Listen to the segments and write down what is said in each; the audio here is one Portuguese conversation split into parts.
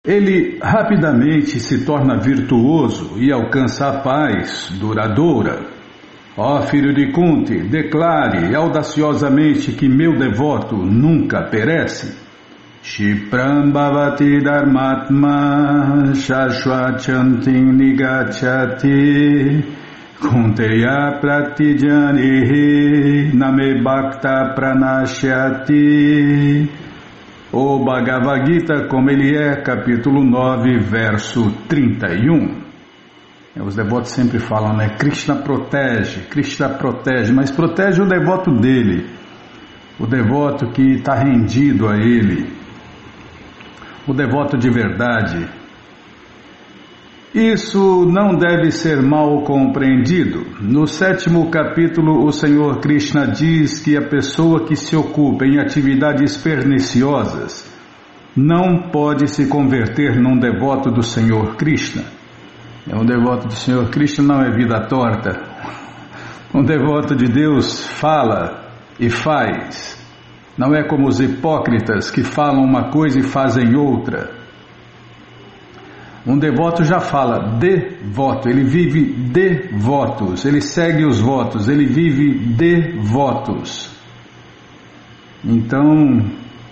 Ele rapidamente se torna virtuoso e alcança a paz duradoura. Ó filho de Kunti, declare audaciosamente que meu devoto nunca perece. Shipram bhavati dharmatma shashvachantim nigachati kunteya pratijanihi name bhakta pranashyati. O Bhagavad Gita, como ele é, capítulo 9, verso 31. Os devotos sempre falam, né? Krishna protege, mas protege o devoto dele, o devoto que está rendido a ele, o devoto de verdade. Isso não deve ser mal compreendido. No 7º capítulo, o Senhor Krishna diz que a pessoa que se ocupa em atividades perniciosas não pode se converter num devoto do Senhor Krishna. Um devoto do Senhor Krishna não é vida torta. Um devoto de Deus fala e faz. Não é como os hipócritas que falam uma coisa e fazem outra. Um devoto já fala devoto, ele vive de votos, ele segue os votos, ele vive de votos. Então,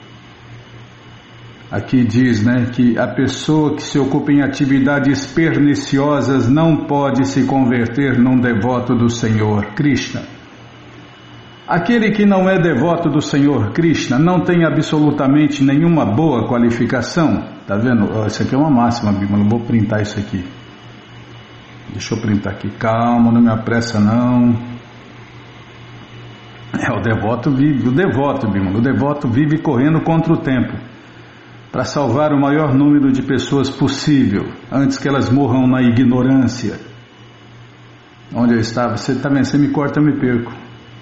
aqui diz, né, que a pessoa que se ocupa em atividades perniciosas não pode se converter num devoto do Senhor Krishna. Aquele que não é devoto do Senhor Krishna não tem absolutamente nenhuma boa qualificação. Tá vendo? Isso aqui é uma máxima, Bímola. Eu vou printar isso aqui. Deixa eu printar aqui. Calma, não me apressa não. O devoto vive, Bímola. O devoto vive correndo contra o tempo para salvar o maior número de pessoas possível antes que elas morram na ignorância. Onde eu estava? Você me corta, eu me perco.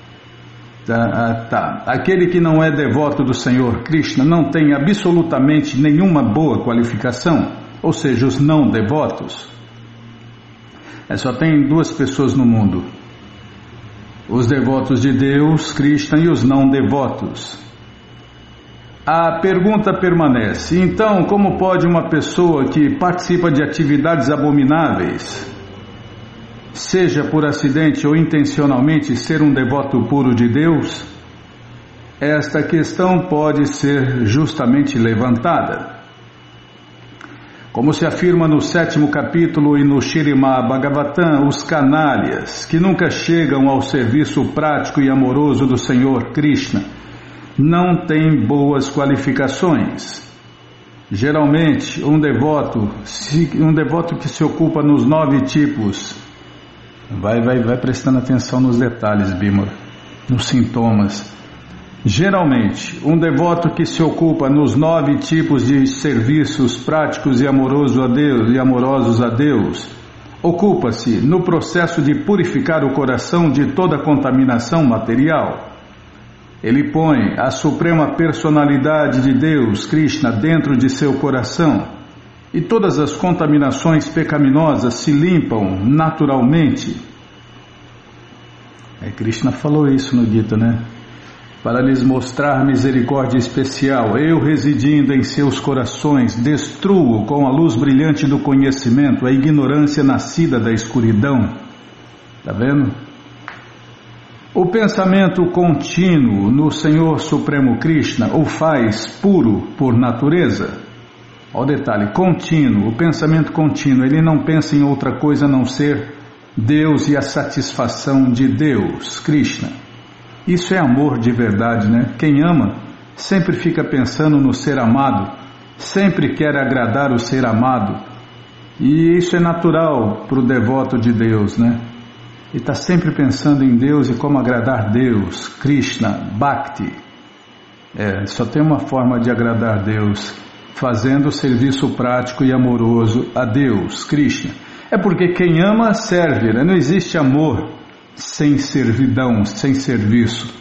Tá. Aquele que não é devoto do Senhor Krishna não tem absolutamente nenhuma boa qualificação, ou seja, os não devotos. Só tem duas pessoas no mundo: os devotos de Deus, Krishna, e os não devotos. A pergunta permanece: então, como pode uma pessoa que participa de atividades abomináveis, seja por acidente ou intencionalmente, ser um devoto puro de Deus? Esta questão pode ser justamente levantada. Como se afirma no 7º capítulo e no Śrīmad Bhagavatam, os canalhas, que nunca chegam ao serviço prático e amoroso do Senhor Krishna, não têm boas qualificações. Geralmente, um devoto que se ocupa nos 9 tipos. Vai prestando atenção nos detalhes, Bímola, nos sintomas. Geralmente, um devoto que se ocupa nos 9 tipos de serviços práticos e amorosos a Deus, ocupa-se no processo de purificar o coração de toda contaminação material. Ele põe a suprema personalidade de Deus, Krishna, dentro de seu coração. E todas as contaminações pecaminosas se limpam naturalmente. Krishna falou isso no Gita, né? Para lhes mostrar misericórdia especial, eu, residindo em seus corações, destruo com a luz brilhante do conhecimento a ignorância nascida da escuridão. Tá vendo? O pensamento contínuo no Senhor Supremo Krishna o faz puro por natureza. Olha o detalhe, contínuo, o pensamento contínuo, ele não pensa em outra coisa a não ser Deus e a satisfação de Deus, Krishna. Isso é amor de verdade, né? Quem ama sempre fica pensando no ser amado, sempre quer agradar o ser amado, e isso é natural para o devoto de Deus, né? Ele está sempre pensando em Deus e como agradar Deus, Krishna, Bhakti. Só tem uma forma de agradar Deus: fazendo o serviço prático e amoroso a Deus, Krishna. É porque quem ama serve, né? Não existe amor sem servidão, sem serviço.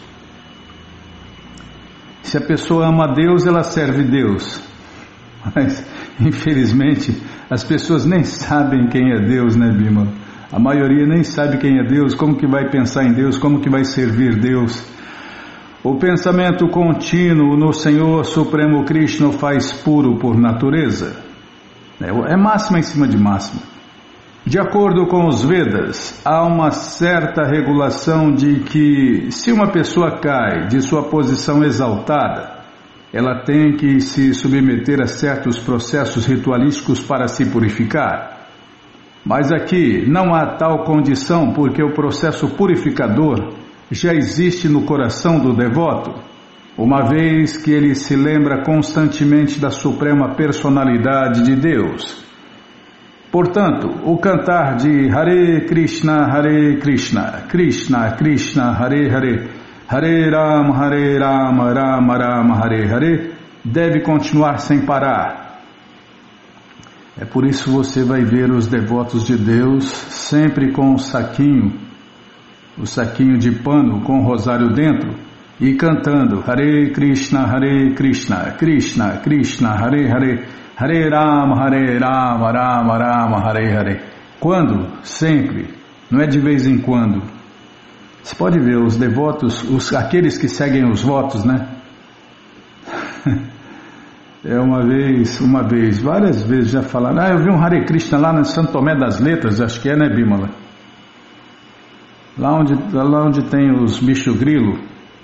Se a pessoa ama a Deus, ela serve Deus. Mas, infelizmente, as pessoas nem sabem quem é Deus, né, Bímola? A maioria nem sabe quem é Deus, como que vai pensar em Deus, como que vai servir Deus. O pensamento contínuo no Senhor Supremo Krishna o faz puro por natureza. É máxima em cima de máxima. De acordo com os Vedas, há uma certa regulação de que, se uma pessoa cai de sua posição exaltada, ela tem que se submeter a certos processos ritualísticos para se purificar. Mas aqui não há tal condição, porque o processo purificador já existe no coração do devoto, uma vez que ele se lembra constantemente da Suprema Personalidade de Deus. Portanto, o cantar de Hare Krishna, Krishna Krishna, Hare Hare, Hare Rama, Rama Rama, Hare Hare, deve continuar sem parar. É por isso você vai ver os devotos de Deus sempre com o saquinho de pano com o rosário dentro e cantando Hare Krishna, Krishna Krishna, Hare Hare, Hare Rama, Rama Rama, Hare Hare. Quando? Sempre. Não é de vez em quando. Você pode ver os devotos, aqueles que seguem os votos, né? Várias vezes já falaram, eu vi um Hare Krishna lá no Santo Tomé das Letras, acho que é, né, Bímola? Lá onde tem os bicho grilo.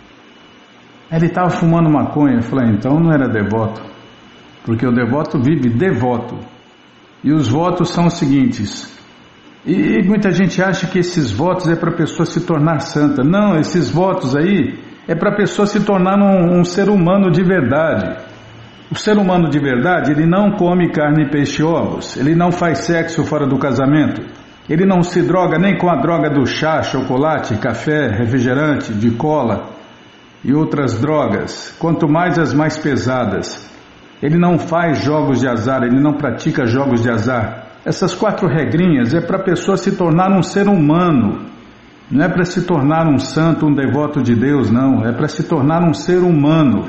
Ele estava fumando maconha. Eu falei, então não era devoto, porque o devoto vive devoto. E os votos são os seguintes. E muita gente acha que esses votos é para a pessoa se tornar santa. Não, esses votos aí é para a pessoa se tornar um ser humano de verdade. O ser humano de verdade, ele não come carne, peixe e ovos. Ele não faz sexo fora do casamento. Ele não se droga nem com a droga do chá, chocolate, café, refrigerante, de cola e outras drogas, quanto mais as mais pesadas. Ele não faz jogos de azar, ele não pratica jogos de azar. Essas 4 regrinhas é para a pessoa se tornar um ser humano. Não é para se tornar um santo, um devoto de Deus, não. É para se tornar um ser humano.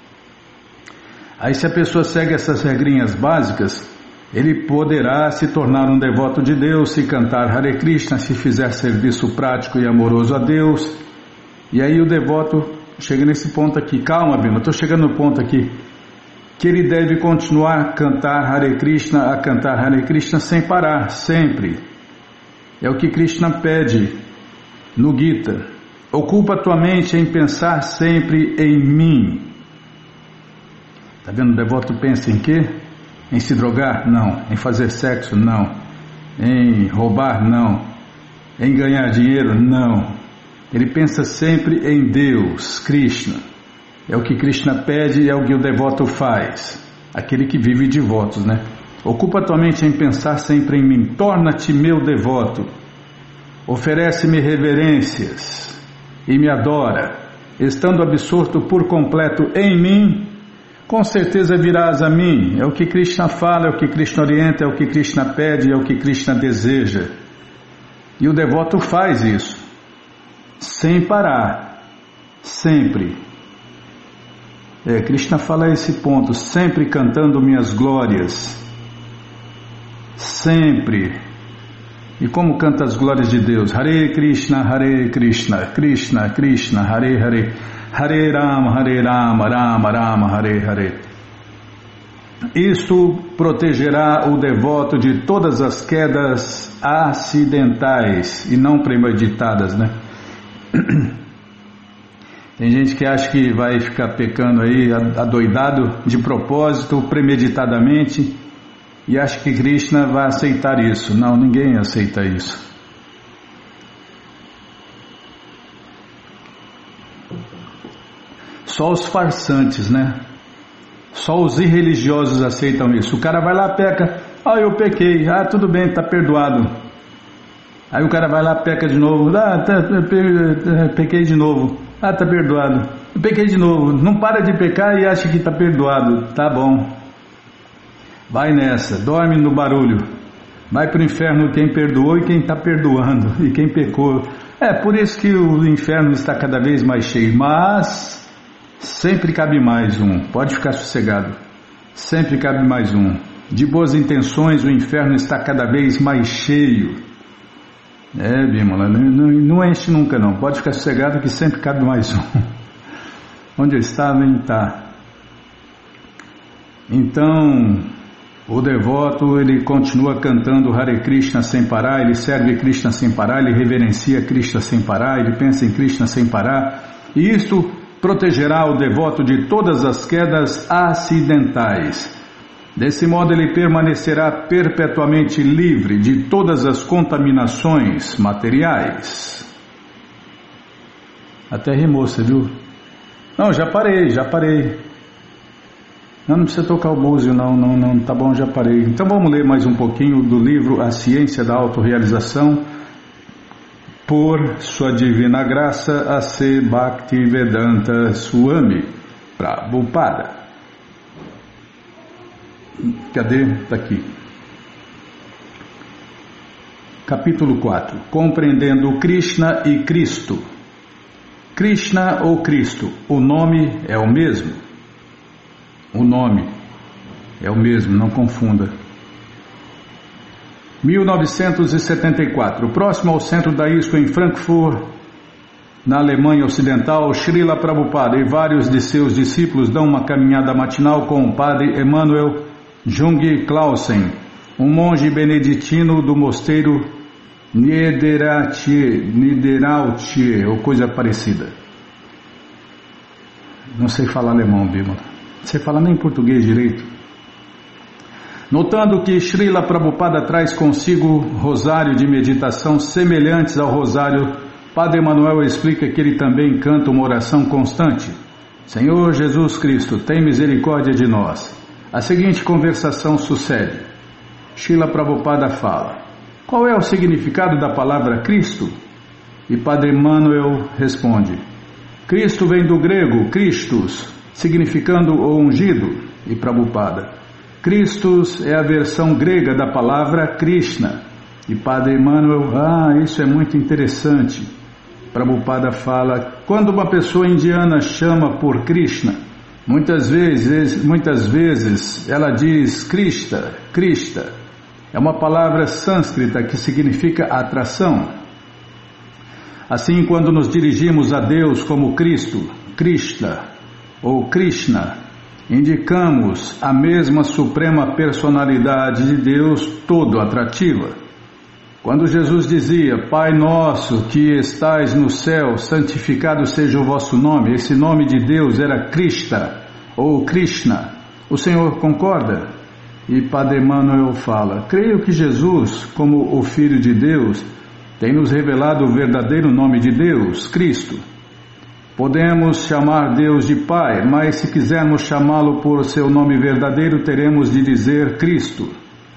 Aí se a pessoa segue essas regrinhas básicas, ele poderá se tornar um devoto de Deus, se cantar Hare Krishna, se fizer serviço prático e amoroso a Deus. E aí o devoto chega nesse ponto aqui. Calma, Bima, estou chegando no ponto aqui. Que ele deve continuar a cantar Hare Krishna sem parar, sempre. É o que Krishna pede no Gita. Ocupa tua mente em pensar sempre em mim. Está vendo? O devoto pensa em quê? Em se drogar? Não. Em fazer sexo? Não. Em roubar? Não. Em ganhar dinheiro? Não. Ele pensa sempre em Deus, Krishna. É o que Krishna pede e é o que o devoto faz. Aquele que vive de votos, né? Ocupa tua mente em pensar sempre em mim. Torna-te meu devoto. Oferece-me reverências e me adora. Estando absorto por completo em mim, com certeza virás a mim. É o que Krishna fala, é o que Krishna orienta, é o que Krishna pede, é o que Krishna deseja. E o devoto faz isso, sem parar, sempre. Krishna fala esse ponto, sempre cantando minhas glórias, sempre. E como canta as glórias de Deus? Hare Krishna, Krishna Krishna, Hare Hare, Hare Rama, Rama Rama, Hare Hare. Isto protegerá o devoto de todas as quedas acidentais e não premeditadas, né? Tem gente que acha que vai ficar pecando aí, adoidado, de propósito, premeditadamente, e acha que Krishna vai aceitar isso. Não, ninguém aceita isso. Só os farsantes, né? Só os irreligiosos aceitam isso. O cara vai lá, peca, eu pequei, tudo bem, está perdoado. Aí o cara vai lá, peca de novo, pequei de novo. Está perdoado. Eu pequei de novo. Não para de pecar e acha que está perdoado. Tá bom. Vai nessa. Dorme no barulho. Vai para o inferno quem perdoou e quem está perdoando. E quem pecou. Por isso que o inferno está cada vez mais cheio. Mas sempre cabe mais um. Pode ficar sossegado. Sempre cabe mais um. De boas intenções o inferno está cada vez mais cheio. Bímola, não enche nunca não, pode ficar sossegado que sempre cabe mais um. Onde eu estava, tá. Então, O devoto, ele continua cantando Hare Krishna sem parar, ele serve Krishna sem parar, ele reverencia Krishna sem parar, ele pensa em Krishna sem parar, e isto protegerá o devoto de todas as quedas acidentais. Desse modo ele permanecerá perpetuamente livre de todas as contaminações materiais. Até rimou, você viu? Não, já parei. Não precisa tocar o búzio, não, tá bom, já parei. Então vamos ler mais um pouquinho do livro A Ciência da Autorrealização, por Sua Divina Graça, A.C. Bhaktivedanta Swami Prabhupada. Cadê? Está aqui. Capítulo 4. Compreendendo Krishna e Cristo. Krishna ou Cristo, o nome é o mesmo. O nome é o mesmo, não confunda. 1974. Próximo ao centro da ISKCON em Frankfurt, na Alemanha Ocidental, Srila Prabhupada e vários de seus discípulos dão uma caminhada matinal com o padre Emanuel Jung Clausen, um monge beneditino do mosteiro Niederaltier, ou coisa parecida. Não sei falar alemão, Bímola. Você fala nem português direito. Notando que Srila Prabhupada traz consigo rosário de meditação semelhantes ao rosário, Padre Emanuel explica que ele também canta uma oração constante. Senhor Jesus Cristo, tem misericórdia de nós. A seguinte conversação sucede. Srila Prabhupada fala: qual é o significado da palavra Cristo? E Padre Emanuel responde: Cristo vem do grego Christus, significando o ungido. E Prabhupada: Christus é a versão grega da palavra Krishna. E Padre Emanuel: isso é muito interessante. Prabhupada fala: quando uma pessoa indiana chama por Krishna, muitas vezes ela diz Krishna. É uma palavra sânscrita que significa atração. Assim, quando nos dirigimos a Deus como Cristo, Krishna ou Krishna, indicamos a mesma suprema personalidade de Deus, todo atrativa. Quando Jesus dizia: Pai nosso que estais no céu, santificado seja o vosso nome, esse nome de Deus era Krishna ou Krishna. O Senhor concorda? E Padre Emanuel fala: creio que Jesus, como o Filho de Deus, tem nos revelado o verdadeiro nome de Deus, Cristo. Podemos chamar Deus de Pai, mas se quisermos chamá-lo por seu nome verdadeiro, teremos de dizer Cristo.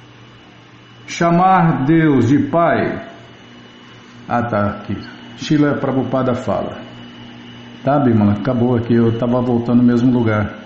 Chamar Deus de Pai... tá aqui. Srila Prabhupada fala. Tá, Bimala, acabou aqui, eu estava voltando no mesmo lugar.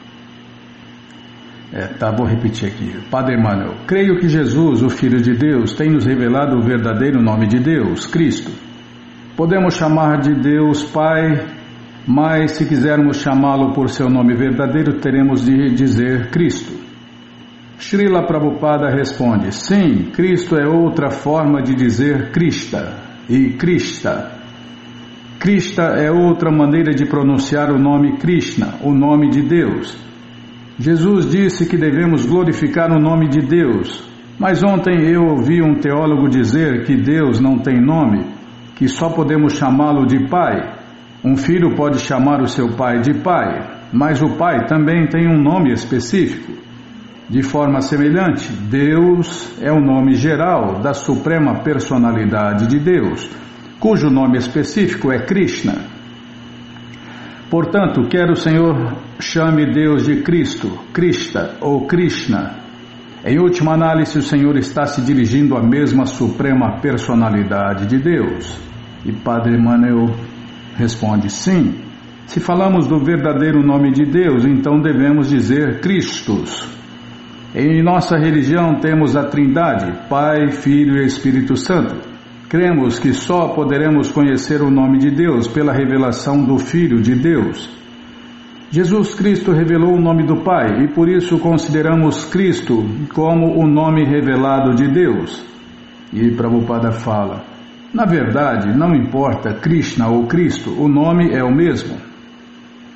Vou repetir aqui. Padre Emanuel: creio que Jesus, o Filho de Deus, tem nos revelado o verdadeiro nome de Deus, Cristo. Podemos chamar de Deus Pai, mas se quisermos chamá-lo por seu nome verdadeiro, teremos de dizer Cristo. Srila Prabhupada responde: sim, Cristo é outra forma de dizer Krishna e Krishna. Krishna é outra maneira de pronunciar o nome Krishna, o nome de Deus. Jesus disse que devemos glorificar o nome de Deus, mas ontem eu ouvi um teólogo dizer que Deus não tem nome, que só podemos chamá-lo de Pai. Um filho pode chamar o seu pai de pai, mas o pai também tem um nome específico. De forma semelhante, Deus é o nome geral da suprema personalidade de Deus, cujo nome específico é Krishna. Portanto, quer o Senhor chame Deus de Cristo, Krishna ou Krishna. Em última análise, o Senhor está se dirigindo à mesma suprema personalidade de Deus. E Padre Emanuel responde: sim. Se falamos do verdadeiro nome de Deus, então devemos dizer Christus. Em nossa religião temos a Trindade, Pai, Filho e Espírito Santo. Cremos que só poderemos conhecer o nome de Deus pela revelação do Filho de Deus. Jesus Cristo revelou o nome do Pai e por isso consideramos Cristo como o nome revelado de Deus. E Prabhupada fala: na verdade, não importa Krishna ou Cristo, o nome é o mesmo.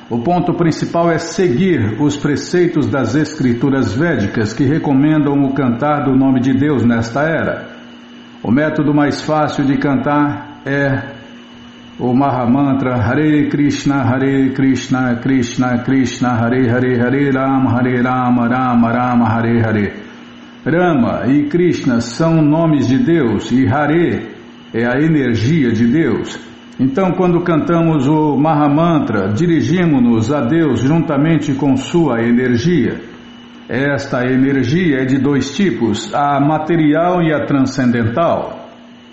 O ponto principal é seguir os preceitos das escrituras védicas que recomendam o cantar do nome de Deus nesta era. O método mais fácil de cantar é o Mahamantra Hare Krishna, Krishna Krishna, Hare Hare, Hare Rama, Rama Rama, Hare Hare. Rama e Krishna são nomes de Deus e Hare é a energia de Deus. Então, quando cantamos o Mahamantra, dirigimos-nos a Deus juntamente com sua energia. Esta energia é de dois tipos, a material e a transcendental.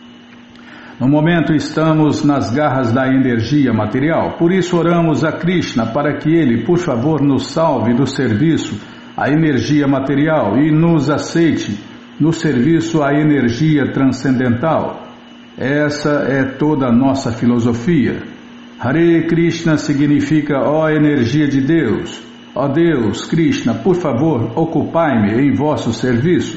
No momento estamos nas garras da energia material, por isso oramos a Krishna para que ele, por favor, nos salve do serviço à energia material e nos aceite no serviço à energia transcendental. Essa é toda a nossa filosofia. Hare Krishna significa ó energia de Deus. Ó Deus, Krishna, por favor, ocupai-me em vosso serviço.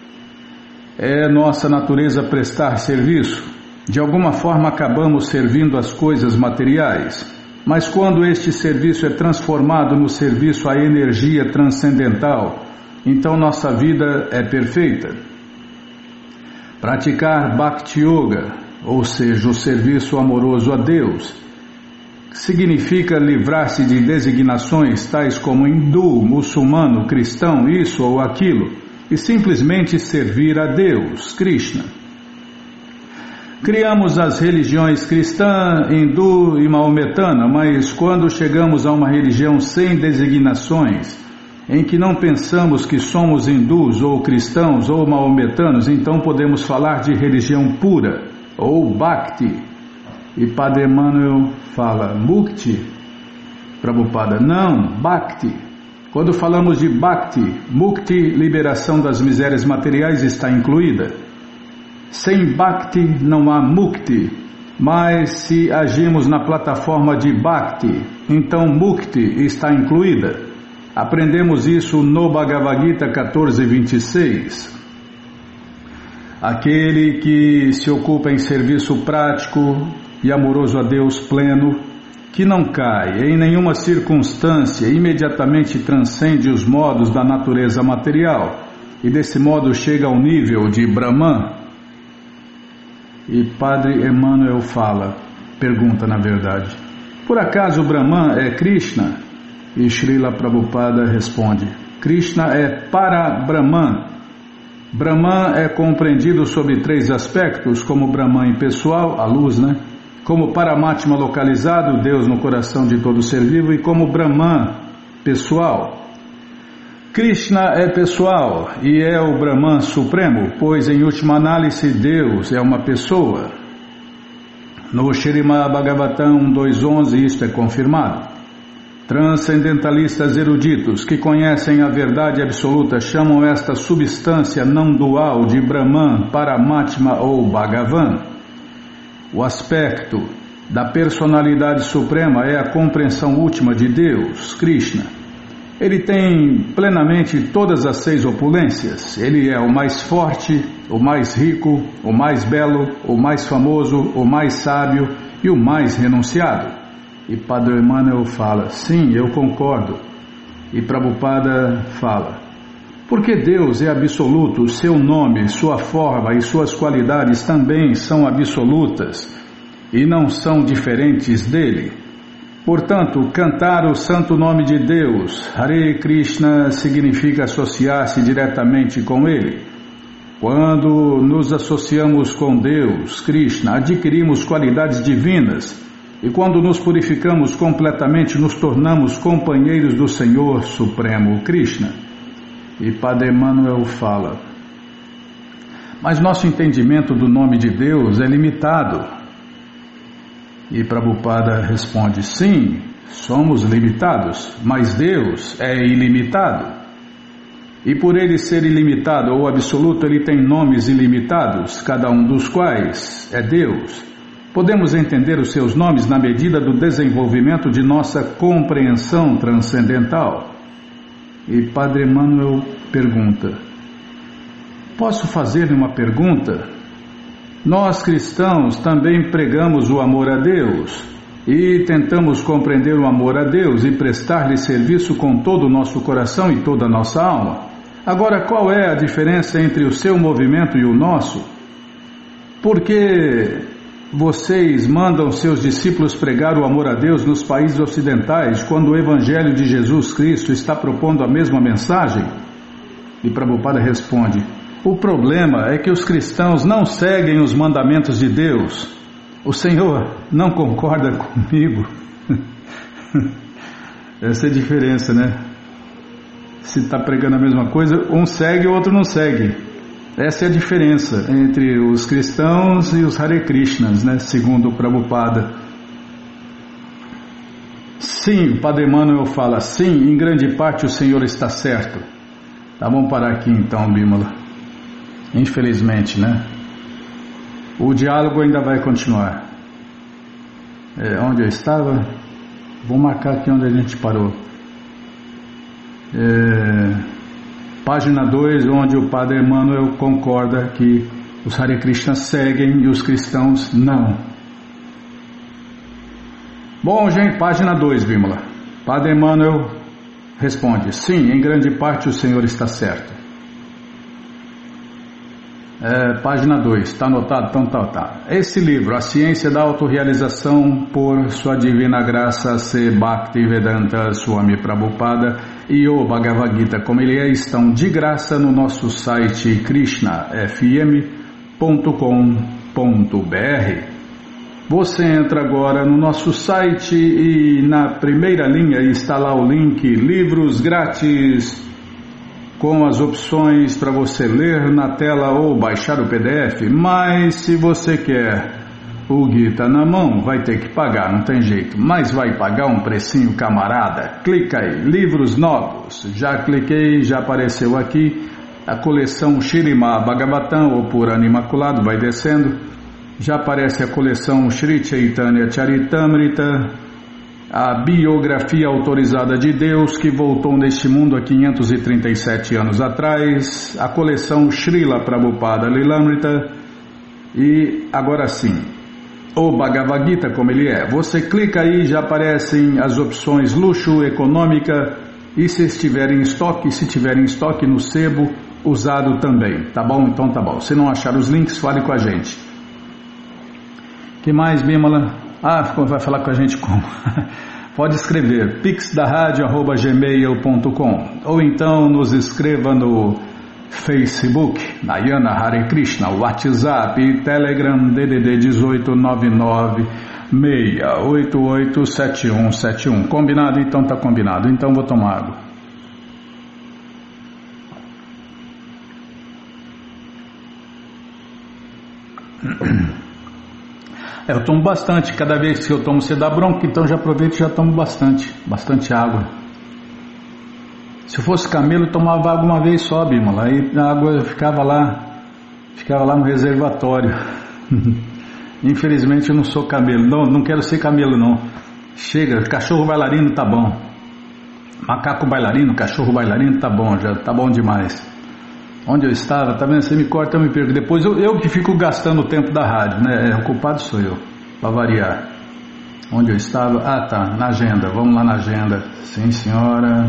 É nossa natureza prestar serviço. De alguma forma acabamos servindo as coisas materiais, mas quando este serviço é transformado no serviço à energia transcendental, então nossa vida é perfeita. Praticar Bhakti Yoga, ou seja, o serviço amoroso a Deus, significa livrar-se de designações tais como hindu, muçulmano, cristão, isso ou aquilo, e simplesmente servir a Deus, Krishna. Criamos as religiões cristã, hindu e maometana, mas quando chegamos a uma religião sem designações, em que não pensamos que somos hindus ou cristãos ou maometanos, então podemos falar de religião pura ou bhakti. E Padre Emmanuel fala mukti. Prabhupada, não, bhakti. Quando falamos de bhakti, mukti, liberação das misérias materiais, está incluída. Sem bhakti não há mukti, mas se agimos na plataforma de bhakti, então mukti está incluída. Aprendemos isso no Bhagavad Gita 14:26. Aquele que se ocupa em serviço prático e amoroso a Deus pleno, que não cai em nenhuma circunstância, imediatamente transcende os modos da natureza material e desse modo chega ao nível de Brahman. E Padre Emmanuel pergunta na verdade, por acaso o Brahman é Krishna? E Srila Prabhupada responde, Krishna é para Brahman. Brahman é compreendido sob três aspectos, como Brahman impessoal, a luz, como Paramatma localizado, Deus no coração de todo ser vivo, e como Brahman pessoal. Krishna é pessoal e é o Brahman supremo, pois em última análise Deus é uma pessoa. No Śrīmad Bhagavatam 2.11 isto é confirmado. Transcendentalistas eruditos que conhecem a verdade absoluta chamam esta substância não dual de Brahman, Paramatma ou Bhagavan. O aspecto da personalidade suprema é a compreensão última de Deus, Krishna. Ele tem plenamente todas as 6 opulências. Ele é o mais forte, o mais rico, o mais belo, o mais famoso, o mais sábio e o mais renunciado. E Padre Emmanuel sim, eu concordo. E Prabhupada porque Deus é absoluto, seu nome, sua forma e suas qualidades também são absolutas e não são diferentes dele. Portanto, cantar o santo nome de Deus, Hare Krishna, significa associar-se diretamente com ele. Quando nos associamos com Deus, Krishna, adquirimos qualidades divinas. E quando nos purificamos completamente, nos tornamos companheiros do Senhor Supremo, Krishna. E Padre Emmanuel mas nosso entendimento do nome de Deus é limitado. E Prabhupada responde, sim, somos limitados, mas Deus é ilimitado. E por ele ser ilimitado ou absoluto, ele tem nomes ilimitados, cada um dos quais é Deus. Podemos entender os seus nomes na medida do desenvolvimento de nossa compreensão transcendental. E Padre Emmanuel pergunta, posso fazer-lhe uma pergunta? Nós cristãos também pregamos o amor a Deus. e tentamos compreender o amor a Deus e prestar-lhe serviço com todo o nosso coração e toda a nossa alma. Agora, qual é a diferença entre o seu movimento e o nosso? Por que vocês mandam seus discípulos pregar o amor a Deus nos países ocidentais, quando o Evangelho de Jesus Cristo está propondo a mesma mensagem? E Prabhupada responde: o problema é que os cristãos não seguem os mandamentos de Deus. O Senhor não concorda comigo? Essa é a diferença, né? Se está pregando a mesma coisa, um segue, o outro não segue. Essa é a diferença entre os cristãos e os Hare Krishnas, né? Segundo o Prabhupada. Sim, o Padre Emmanuel fala, sim, em grande parte o Senhor está certo. Tá, vamos parar aqui então, Bímola. Infelizmente, né? O diálogo ainda vai continuar. Onde eu estava? Vou marcar aqui onde a gente parou. Página 2, onde o Padre Emmanuel concorda que os Hare Krishna seguem e os cristãos não. Bom, gente, página 2, Bímola. Padre Emmanuel responde: sim, em grande parte o Senhor está certo. Página 2, está anotado? Então tá. Esse livro, A Ciência da Autorrealização, por Sua Divina Graça C. Bhaktivedanta Swami Prabhupada, e o Bhagavad Gita como ele é, estão de graça no nosso site krishnafm.com.br. Você entra agora no nosso site e na primeira linha está lá o link Livros Grátis, com as opções para você ler na tela ou baixar o PDF, mas se você quer o Gita na mão, vai ter que pagar, não tem jeito, mas vai pagar um precinho, camarada. Clica aí, livros novos, já cliquei, já apareceu aqui a coleção Śrīmad Bhagavatam, ou Purana Imaculado, vai descendo, já aparece a coleção Sri Chaitanya Charitamrita, a biografia autorizada de Deus que voltou neste mundo há 537 anos atrás, a coleção Srila Prabhupada Lilamrita e agora sim, o Bhagavad Gita como ele é. Você clica aí, já aparecem as opções luxo, econômica e se estiver em estoque, no sebo, usado também, tá bom? Então tá bom. Se não achar os links, fale com a gente. Que mais, Bímola? Vai falar com a gente como? Pode escrever pixdarradio@gmail.com ou então nos escreva no Facebook, Nayana Hare Krishna, WhatsApp e Telegram DDD 18996887171. Combinado? Então tá combinado. Então vou tomar água. Eu tomo bastante, cada vez que eu tomo você dá bronca, então já aproveito e já tomo bastante água. Se eu fosse camelo, eu tomava água uma vez só, Bímola, aí a água ficava lá no reservatório. Infelizmente eu não sou camelo, não quero ser camelo não. Chega, cachorro bailarino tá bom, macaco bailarino, cachorro bailarino tá bom, já tá bom demais. Onde eu estava, tá vendo? Você me corta, eu me perco. Depois eu que fico gastando o tempo da rádio, né? O culpado sou eu, para variar. Onde eu estava? Tá, na agenda. Vamos lá na agenda. Sim, senhora.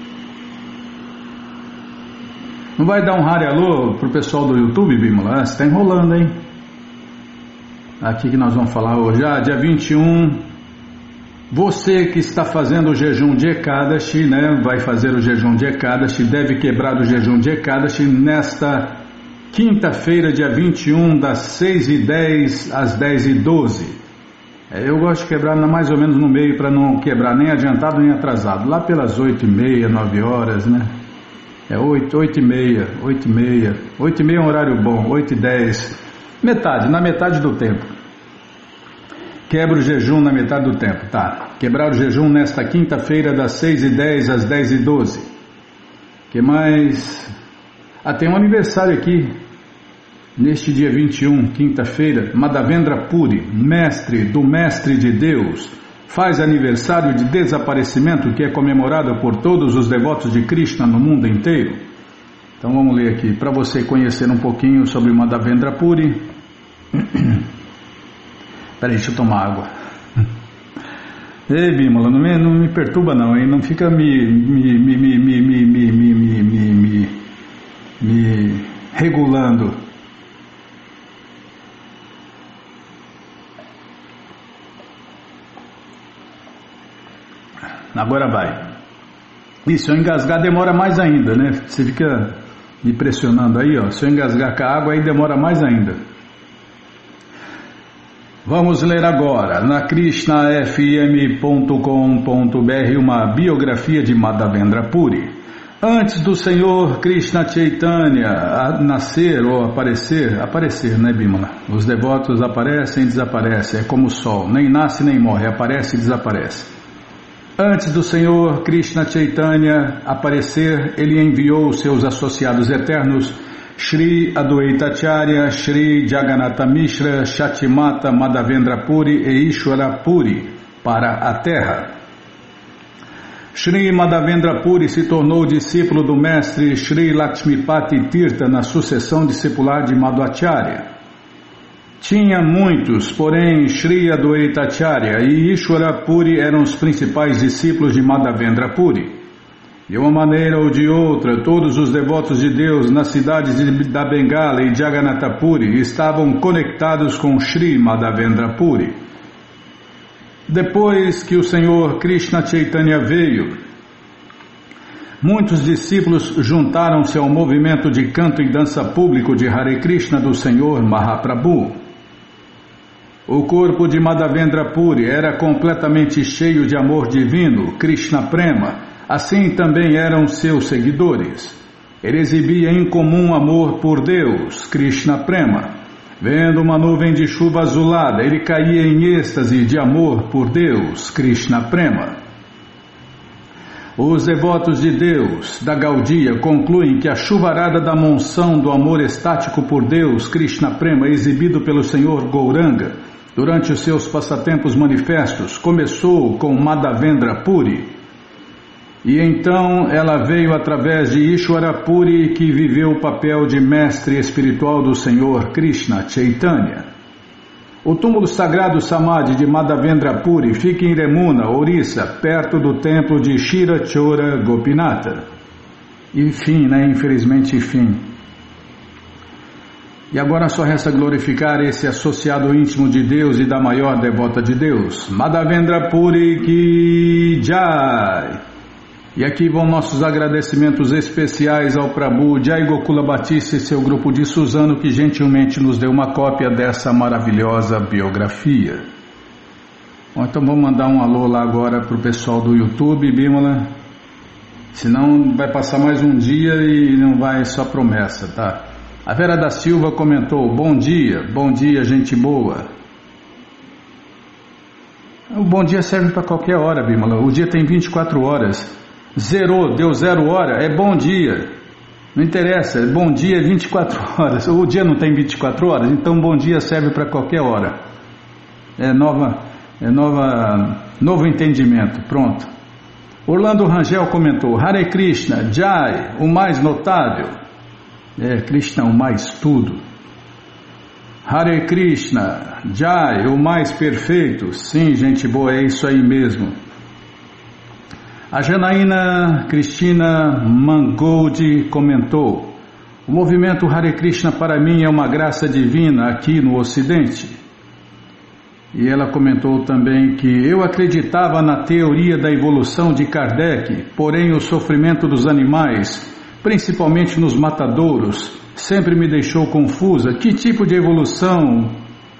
Não vai dar um rare alô pro pessoal do YouTube, Bímola? Você tá enrolando, hein? Aqui que nós vamos falar hoje. Dia 21. Você que está fazendo o jejum de Ekadashi, né, vai fazer o jejum de Ekadashi, deve quebrar o jejum de Ekadashi nesta quinta-feira, dia 21, das 6h10 às 10h12. Eu gosto de quebrar mais ou menos no meio, para não quebrar nem adiantado nem atrasado. Lá pelas 8h30, 9 horas, né? 8h30. 8h30 é um horário bom, 8h10. Na metade do tempo. Quebra o jejum na metade do tempo, tá? Quebrar o jejum nesta quinta-feira das 6h10 às 10h12. Que mais? Tem um aniversário aqui, neste dia 21, quinta-feira. Madhavendra Puri, mestre de Deus, faz aniversário de desaparecimento que é comemorado por todos os devotos de Krishna no mundo inteiro. Então vamos ler aqui, para você conhecer um pouquinho sobre Madhavendra Puri. Peraí, deixa eu tomar água. Ei, Bímola, não me perturba não, hein? Não fica me regulando. Agora vai. Isso, eu engasgar demora mais ainda, né? Você fica me pressionando aí, ó. Se eu engasgar com a água, aí demora mais ainda. Vamos ler agora, na KrishnaFM.com.br, uma biografia de Madhavendra Puri. Antes do Senhor Krishna Chaitanya nascer ou aparecer, né, Bimala? Os devotos aparecem e desaparecem, é como o sol, nem nasce nem morre, aparece e desaparece. Antes do Senhor Krishna Chaitanya aparecer, ele enviou seus associados eternos, Shri Adwaitacharya, Shri Jagannatha Mishra, Shatimata Madhavendra Puri e Ishwara Puri para a terra. Shri Madhavendra Puri se tornou discípulo do mestre Shri Lakshmipati Tirtha na sucessão discipular de Madhvacharya. Tinha muitos, porém Shri Adwaitacharya e Ishwara Puri eram os principais discípulos de Madhavendra Puri. De uma maneira ou de outra, todos os devotos de Deus nas cidades da Bengala e Jagannatha Puri estavam conectados com Shri Madhavendra Puri. Depois que o Senhor Krishna Chaitanya veio, muitos discípulos juntaram-se ao movimento de canto e dança público de Hare Krishna do Senhor Mahaprabhu. O corpo de Madhavendra Puri era completamente cheio de amor divino, Krishna Prema, assim também eram seus seguidores. Ele exibia em comum amor por Deus, Krishna Prema. Vendo uma nuvem de chuva azulada, ele caía em êxtase de amor por Deus, Krishna Prema. Os devotos de Deus, da Gaudiya, concluem que a chuvarada da monção do amor estático por Deus, Krishna Prema, exibido pelo Senhor Gauranga, durante os seus passatempos manifestos, começou com Madhavendra Puri. E então ela veio através de Ishwara Puri, que viveu o papel de mestre espiritual do Senhor Krishna Chaitanya. O túmulo sagrado Samadhi de Madhavendra Puri fica em Remuna, Orissa, perto do templo de Shirachora Gopinatha. Enfim, infelizmente, enfim. E agora só resta glorificar esse associado íntimo de Deus e da maior devota de Deus, Madhavendra Puri Ki Jai. E aqui vão nossos agradecimentos especiais ao Prabhu Jai Gokula Batista e seu grupo de Suzano, que gentilmente nos deu uma cópia dessa maravilhosa biografia. Bom, então vamos mandar um alô lá agora para o pessoal do YouTube, Bímola. Senão vai passar mais um dia e não vai só promessa, tá? A Vera da Silva comentou: bom dia, gente boa. O bom dia serve para qualquer hora, Bímola. O dia tem 24 horas. Zerou, deu 0 hora, é bom dia. Não interessa, bom dia é 24 horas. O dia não tem 24 horas, então bom dia serve para qualquer hora. Novo entendimento, pronto. Orlando Rangel comentou: Hare Krishna, Jai, o mais notável. Krishna, o mais tudo. Hare Krishna, Jai, o mais perfeito. Sim, gente boa, é isso aí mesmo. A Janaína Cristina Mangold comentou: o movimento Hare Krishna para mim é uma graça divina aqui no Ocidente. E ela comentou também que eu acreditava na teoria da evolução de Kardec, porém o sofrimento dos animais, principalmente nos matadouros, sempre me deixou confusa. Que tipo de evolução pode? ?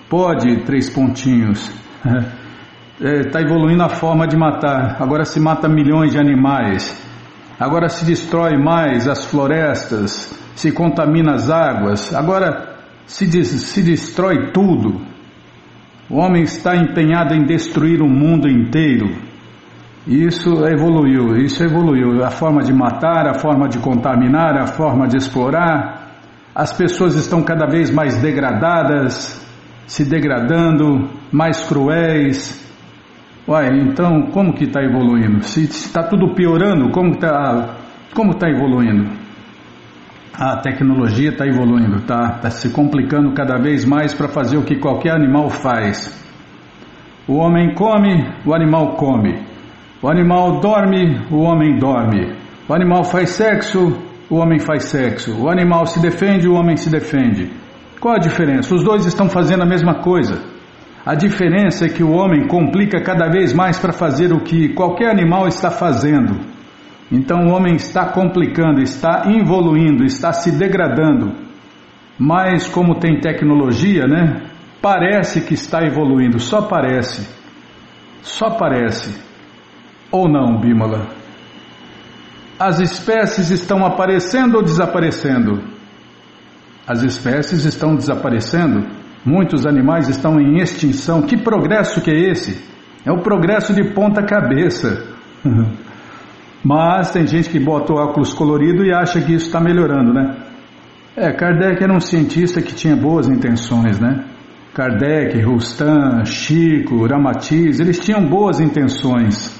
Está evoluindo a forma de matar. Agora se mata milhões de animais. Agora se destrói mais as florestas, se contamina as águas. Agora se destrói tudo. O homem está empenhado em destruir o mundo inteiro. Isso evoluiu. A forma de matar, a forma de contaminar, a forma de explorar. As pessoas estão cada vez mais degradadas, se degradando, mais cruéis. Então como que está evoluindo? Se está tudo piorando, como está evoluindo? A tecnologia está evoluindo, está se complicando cada vez mais para fazer o que qualquer animal faz. o homem come, o animal come. O animal dorme, o homem dorme. O animal faz sexo, o homem faz sexo. O animal se defende, o homem se defende. Qual a diferença? Os dois estão fazendo a mesma coisa. A diferença é que o homem complica cada vez mais para fazer o que qualquer animal está fazendo. Então o homem está complicando, está evoluindo, está se degradando. Mas como tem tecnologia, né? Parece que está evoluindo, só parece. Só parece. Ou não, Bimala? As espécies estão aparecendo ou desaparecendo? As espécies estão desaparecendo. Muitos animais estão em extinção. Que progresso que é esse? É o progresso de ponta cabeça. Mas tem gente que bota o óculos colorido e acha que isso está melhorando, né? Kardec era um cientista que tinha boas intenções, né? Kardec, Rustam, Chico, Ramatiz, eles tinham boas intenções.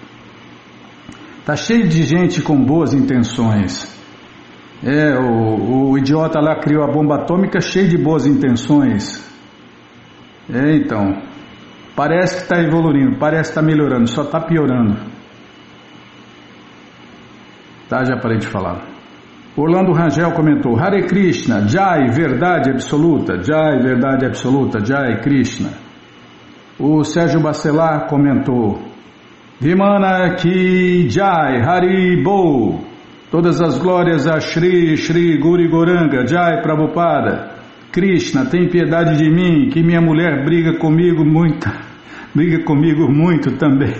Tá cheio de gente com boas intenções. O idiota lá criou a bomba atômica cheio de boas intenções. Então, parece que está evoluindo, parece que está melhorando, só está piorando. Tá, já parei de falar. Orlando Rangel comentou: Hare Krishna, Jai, verdade absoluta, Jai, verdade absoluta, Jai Krishna. O Sérgio Bacelar comentou: Vimana Ki Jai, Hari Bo, todas as glórias a Shri Shri Guri Goranga, Jai Prabhupada. Krishna, tem piedade de mim, que minha mulher briga comigo muito também.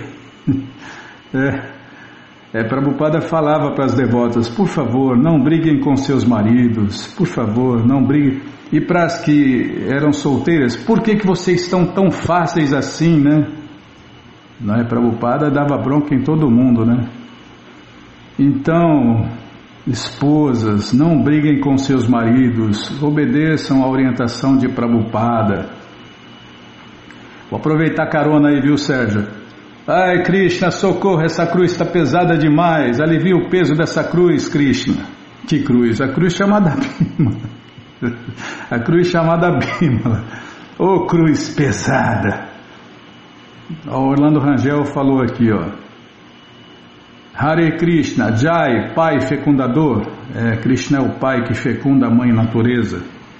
Prabhupada falava para as devotas: por favor, não briguem com seus maridos, por favor, não briguem. E para as que eram solteiras: por que vocês estão tão fáceis assim, né? Não é? Prabhupada dava bronca em todo mundo, né? Então, esposas, não briguem com seus maridos, obedeçam a orientação de Prabhupada. Vou aproveitar a carona aí, viu, Sérgio? Ai, Krishna, socorro, essa cruz está pesada demais, alivia o peso dessa cruz, Krishna. Que cruz? A cruz chamada Bimala. A cruz chamada Bimala. Ô, cruz pesada. O Orlando Rangel falou aqui, ó. Hare Krishna, Jai, pai fecundador. Krishna é o pai que fecunda a mãe natureza.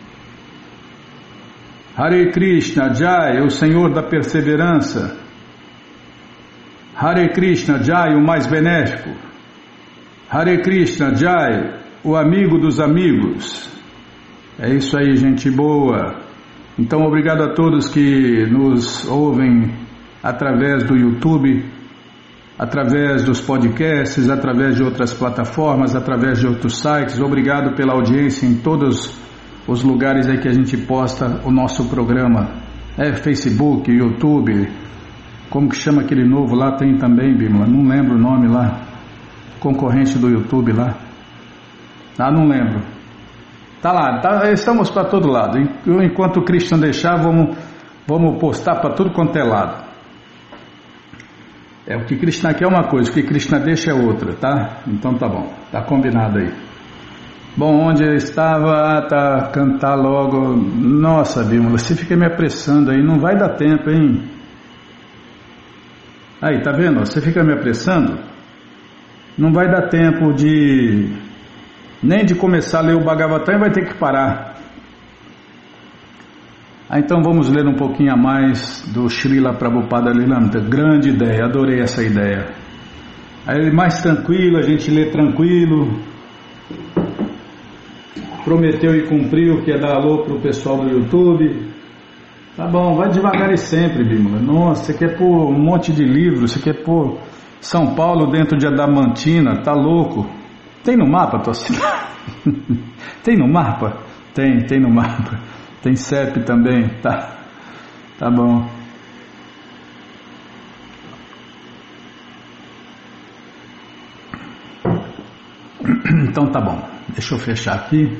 Hare Krishna, Jai, o Senhor da perseverança. Hare Krishna, Jai, o mais benéfico. Hare Krishna, Jai, o amigo dos amigos. É isso aí, gente boa. Então, obrigado a todos que nos ouvem através do YouTube, através dos podcasts, através de outras plataformas, através de outros sites. Obrigado pela audiência em todos os lugares aí que a gente posta o nosso programa. Facebook, YouTube. Como que chama aquele novo lá? Tem também, Bimala, não lembro o nome lá. Concorrente do YouTube lá. Não lembro. Tá lá, estamos para todo lado. Enquanto o Krishna deixar, vamos postar para tudo quanto é lado. O que Krishna quer é uma coisa, o que Krishna deixa é outra, tá? Então tá bom, tá combinado aí. Bom, onde eu estava, cantar logo. Nossa, Bimala, você fica me apressando aí, não vai dar tempo, hein? Aí, tá vendo? Você fica me apressando, não vai dar tempo nem de começar a ler o Bhagavatam, vai ter que parar. Então vamos ler um pouquinho a mais do Srila Prabhupada Lilamrita. Grande ideia, adorei essa ideia. Aí mais tranquilo, a gente lê tranquilo. Prometeu e cumpriu que ia dar alô pro pessoal do YouTube. Tá bom, vai devagar e sempre, Bimala. Nossa, você quer pôr um monte de livros, você quer pôr São Paulo dentro de Adamantina, tá louco? Tem no mapa a tua cidade? Tem no mapa? Tem no mapa. Tem CEP também, tá bom. Então tá bom, deixa eu fechar aqui.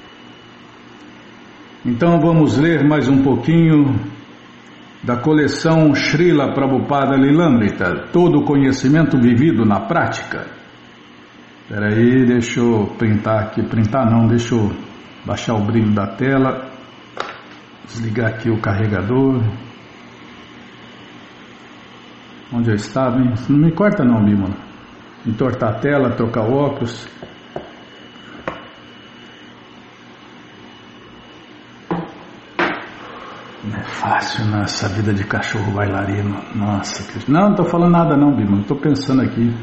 Então vamos ler mais um pouquinho da coleção Srila Prabhupada Lilamrita, todo o conhecimento vivido na prática. Espera aí, deixa eu printar aqui, deixa eu baixar o brilho da tela, desligar aqui o carregador. Onde eu estava, hein? Não me corta não, Bímola. Entortar a tela, trocar o óculos. Não é fácil nessa vida de cachorro bailarino. Nossa, que... Não estou falando nada não, Bímola. Estou pensando aqui.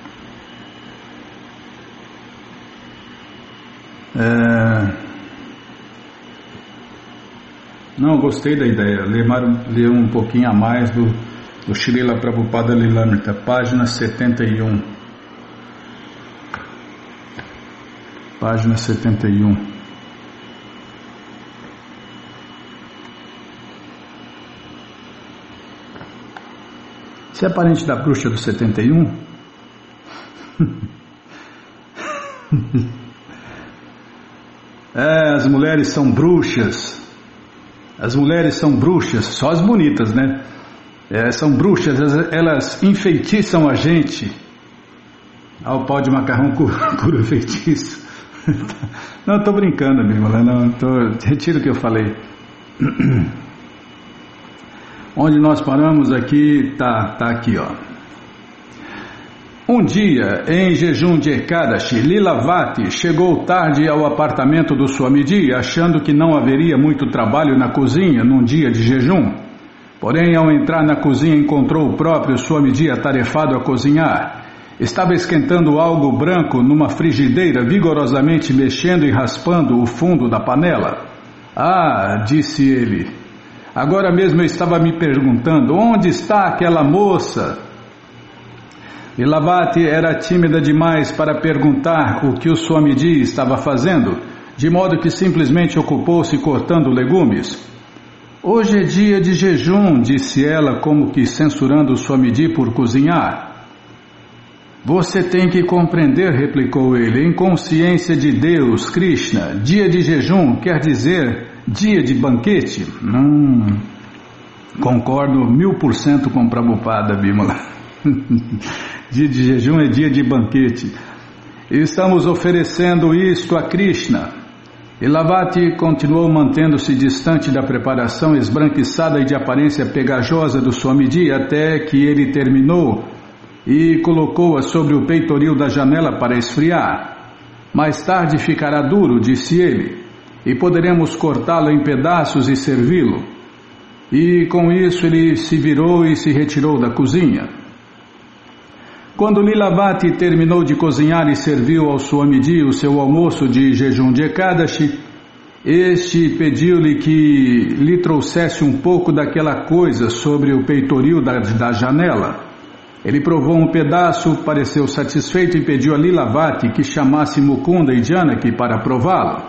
Não, gostei da ideia. Ler um pouquinho a mais do Srila Prabhupada Lilamrita, página 71. Página 71. Você é parente da bruxa do 71? As mulheres são bruxas. As mulheres são bruxas, só as bonitas, né? São bruxas, elas enfeitiçam a gente. O pau de macarrão cura feitiço. Não, estou brincando, Bímola. Retiro o que eu falei. Onde nós paramos aqui, tá aqui, ó. Um dia, em jejum de Ekadashi, Lilavati chegou tarde ao apartamento do Swamiji, achando que não haveria muito trabalho na cozinha num dia de jejum. Porém, ao entrar na cozinha, encontrou o próprio Swamiji atarefado a cozinhar. Estava esquentando algo branco numa frigideira, vigorosamente mexendo e raspando o fundo da panela. Ah, disse ele, agora mesmo eu estava me perguntando, onde está aquela moça? Lilavati era tímida demais para perguntar o que o Swamiji estava fazendo, de modo que simplesmente ocupou-se cortando legumes. Hoje é dia de jejum, disse ela, como que censurando o Swamiji por cozinhar. Você tem que compreender, replicou ele, em consciência de Deus, Krishna, dia de jejum quer dizer dia de banquete? Concordo 1000% com Prabhupada, Bímola. Dia de jejum é dia de banquete. Estamos oferecendo isto a Krishna. Lilavati continuou mantendo-se distante da preparação esbranquiçada e de aparência pegajosa do Swamiji até que ele terminou e colocou-a sobre o peitoril da janela para esfriar. Mais tarde ficará duro, disse ele, e poderemos cortá-lo em pedaços e servi-lo. E com isso ele se virou e se retirou da cozinha. Quando Lilavati terminou de cozinhar e serviu ao Swamiji o seu almoço de jejum de Ekadashi, este pediu-lhe que lhe trouxesse um pouco daquela coisa sobre o peitoril da janela. Ele provou um pedaço, pareceu satisfeito e pediu a Lilavati que chamasse Mukunda e Janaki para prová-lo.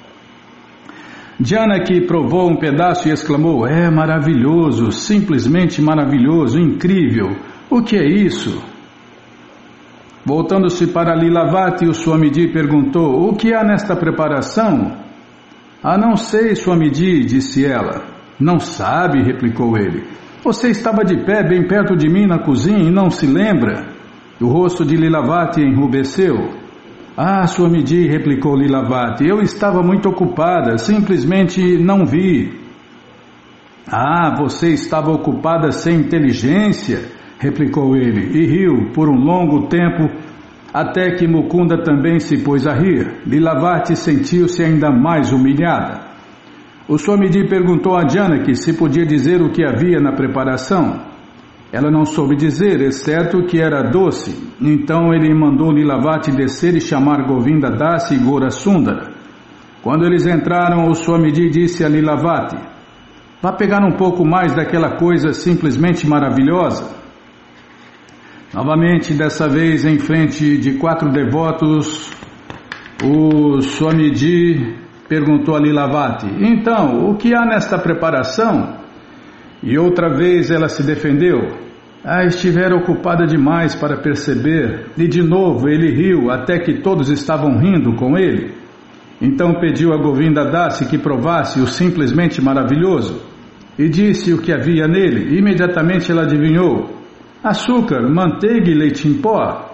Janaki provou um pedaço e exclamou, é maravilhoso, simplesmente maravilhoso, incrível, o que é isso? Voltando-se para Lilavati, o Swamiji perguntou, o que há nesta preparação? Ah, não sei, Swamiji, disse ela. Não sabe, replicou ele. Você estava de pé bem perto de mim na cozinha e não se lembra? O rosto de Lilavati enrubesceu. Ah, Swamiji, replicou Lilavati, eu estava muito ocupada, simplesmente não vi. Ah, você estava ocupada sem inteligência, replicou ele, e riu por um longo tempo, até que Mukunda também se pôs a rir. Lilavati sentiu-se ainda mais humilhada. O Swamiji perguntou a Janaki se podia dizer o que havia na preparação. Ela não soube dizer, exceto que era doce. Então ele mandou Lilavati descer e chamar Govinda Dasi e Gora Sundara. Quando eles entraram, o Swamiji disse a Lilavati, vá pegar um pouco mais daquela coisa simplesmente maravilhosa. Novamente, dessa vez em frente de 4 devotos, o Swamiji perguntou a Lilavati, então, o que há nesta preparação? E outra vez ela se defendeu. Estivera ocupada demais para perceber. E de novo ele riu, até que todos estavam rindo com ele. Então pediu a Govinda Dasi que provasse o simplesmente maravilhoso. E disse o que havia nele. Imediatamente ela adivinhou. Açúcar, manteiga e leite em pó.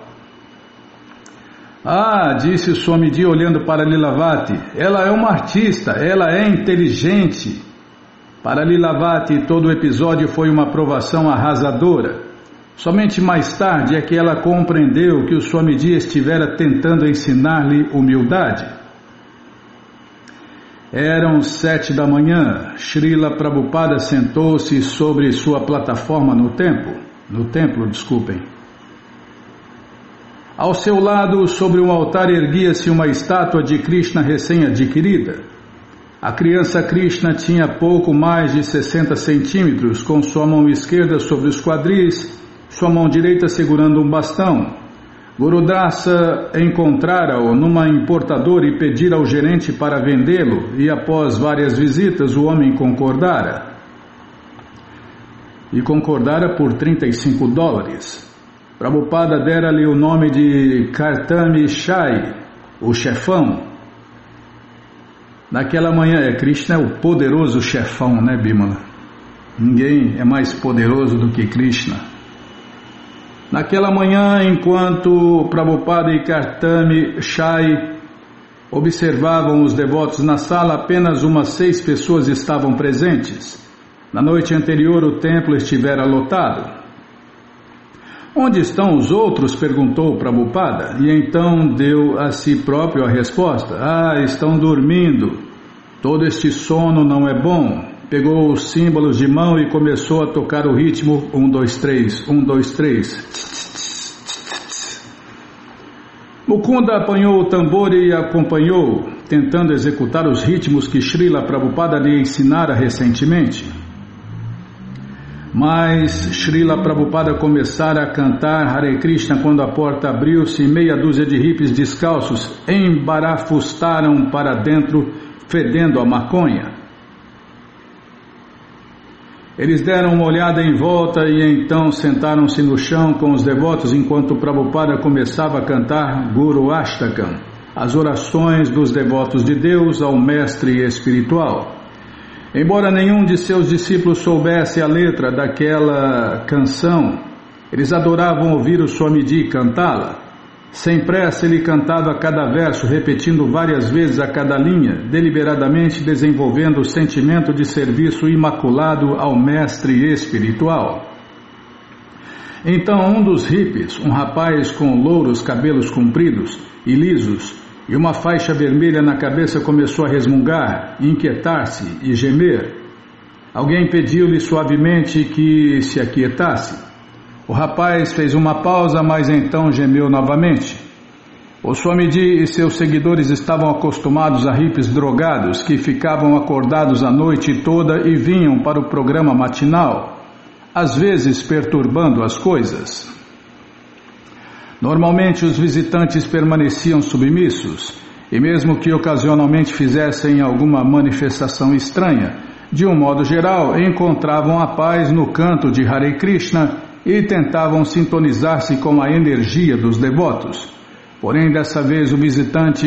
Ah, disse o Swamiji olhando para Lilavati, ela é uma artista, ela é inteligente. Para Lilavati todo o episódio foi uma provação arrasadora. Somente mais tarde é que ela compreendeu que o Swamiji estivera tentando ensinar-lhe humildade. Eram 7 da manhã. Srila Prabhupada sentou-se sobre sua plataforma no templo. Ao seu lado, sobre um altar, erguia-se uma estátua de Krishna recém-adquirida. A criança Krishna tinha pouco mais de 60 centímetros, com sua mão esquerda sobre os quadris, sua mão direita segurando um bastão. Gurudasa encontrara-o numa importadora e pedira ao gerente para vendê-lo, e após várias visitas o homem concordara. E concordara por $35. Prabhupada dera-lhe o nome de Kartami Shai, o chefão. Naquela manhã, Krishna é o poderoso chefão, né, Bimala? Ninguém é mais poderoso do que Krishna. Naquela manhã, enquanto Prabhupada e Kartami Shai observavam os devotos na sala, apenas umas 6 pessoas estavam presentes. Na noite anterior, o templo estivera lotado. Onde estão os outros? Perguntou Prabhupada, e então deu a si próprio a resposta. Estão dormindo. Todo este sono não é bom. Pegou os símbolos de mão e começou a tocar o ritmo 1, 2, 3, 1, 2, 3. Mukunda apanhou o tambor e acompanhou, tentando executar os ritmos que Srila Prabhupada lhe ensinara recentemente. Mas Srila Prabhupada começara a cantar Hare Krishna quando a porta abriu-se e meia dúzia de hippies descalços embarafustaram para dentro, fedendo a maconha. Eles deram uma olhada em volta e então sentaram-se no chão com os devotos enquanto Prabhupada começava a cantar Guru Ashtakam, as orações dos devotos de Deus ao mestre espiritual. Embora nenhum de seus discípulos soubesse a letra daquela canção, eles adoravam ouvir o Swamiji cantá-la. Sem pressa ele cantava cada verso, repetindo várias vezes a cada linha, deliberadamente desenvolvendo o sentimento de serviço imaculado ao mestre espiritual. Então um dos hippies, um rapaz com louros cabelos compridos e lisos e uma faixa vermelha na cabeça, começou a resmungar, inquietar-se e gemer. Alguém pediu-lhe suavemente que se aquietasse. O rapaz fez uma pausa, mas então gemeu novamente. O Swamiji e seus seguidores estavam acostumados a hippies drogados que ficavam acordados a noite toda e vinham para o programa matinal, às vezes perturbando as coisas. Normalmente os visitantes permaneciam submissos, e mesmo que ocasionalmente fizessem alguma manifestação estranha, de um modo geral encontravam a paz no canto de Hare Krishna e tentavam sintonizar-se com a energia dos devotos. Porém, dessa vez o visitante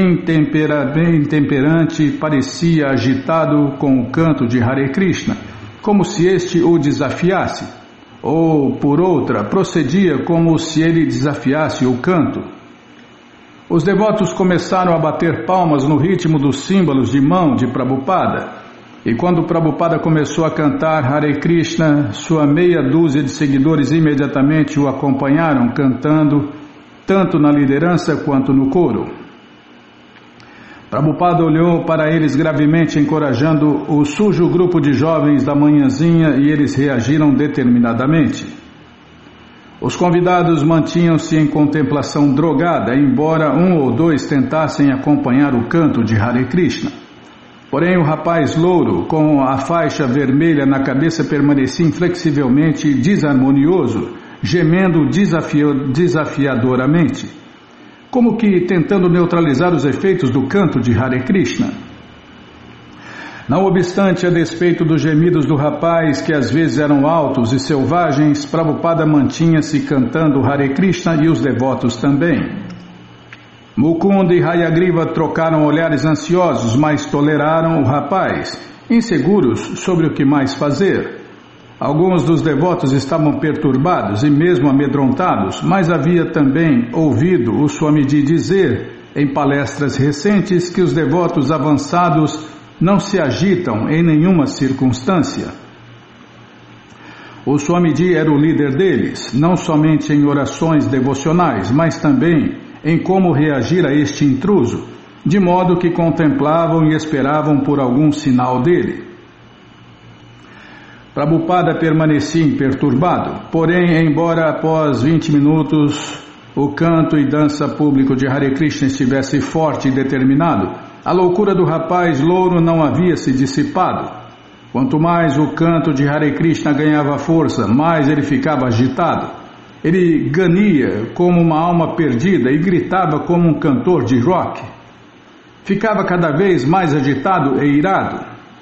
intemperante parecia agitado com o canto de Hare Krishna, como se este o desafiasse, ou, por outra, procedia como se ele desafiasse o canto. Os devotos começaram a bater palmas no ritmo dos símbolos de mão de Prabhupada. E quando Prabhupada começou a cantar Hare Krishna, sua meia dúzia de seguidores imediatamente o acompanharam cantando, tanto na liderança quanto no coro. Prabhupada olhou para eles gravemente, encorajando o sujo grupo de jovens da manhãzinha, e eles reagiram determinadamente. Os convidados mantinham-se em contemplação drogada, embora um ou dois tentassem acompanhar o canto de Hare Krishna. Porém, o rapaz louro, com a faixa vermelha na cabeça, permanecia inflexivelmente desarmonioso, gemendo desafiadoramente, como que tentando neutralizar os efeitos do canto de Hare Krishna. Não obstante, a despeito dos gemidos do rapaz, que às vezes eram altos e selvagens, Prabhupada mantinha-se cantando Hare Krishna e os devotos também. Mukunda e Hayagriva trocaram olhares ansiosos, mas toleraram o rapaz, inseguros sobre o que mais fazer. Alguns dos devotos estavam perturbados e mesmo amedrontados, mas havia também ouvido o Swamiji dizer, em palestras recentes, que os devotos avançados não se agitam em nenhuma circunstância. O Swamiji era o líder deles, não somente em orações devocionais, mas também em como reagir a este intruso, de modo que contemplavam e esperavam por algum sinal dele. Prabhupada permanecia imperturbado, porém, embora após 20 minutos o canto e dança público de Hare Krishna estivesse forte e determinado, a loucura do rapaz louro não havia se dissipado. Quanto mais o canto de Hare Krishna ganhava força, mais ele ficava agitado. Ele gania como uma alma perdida e gritava como um cantor de rock. Ficava cada vez mais agitado e irado.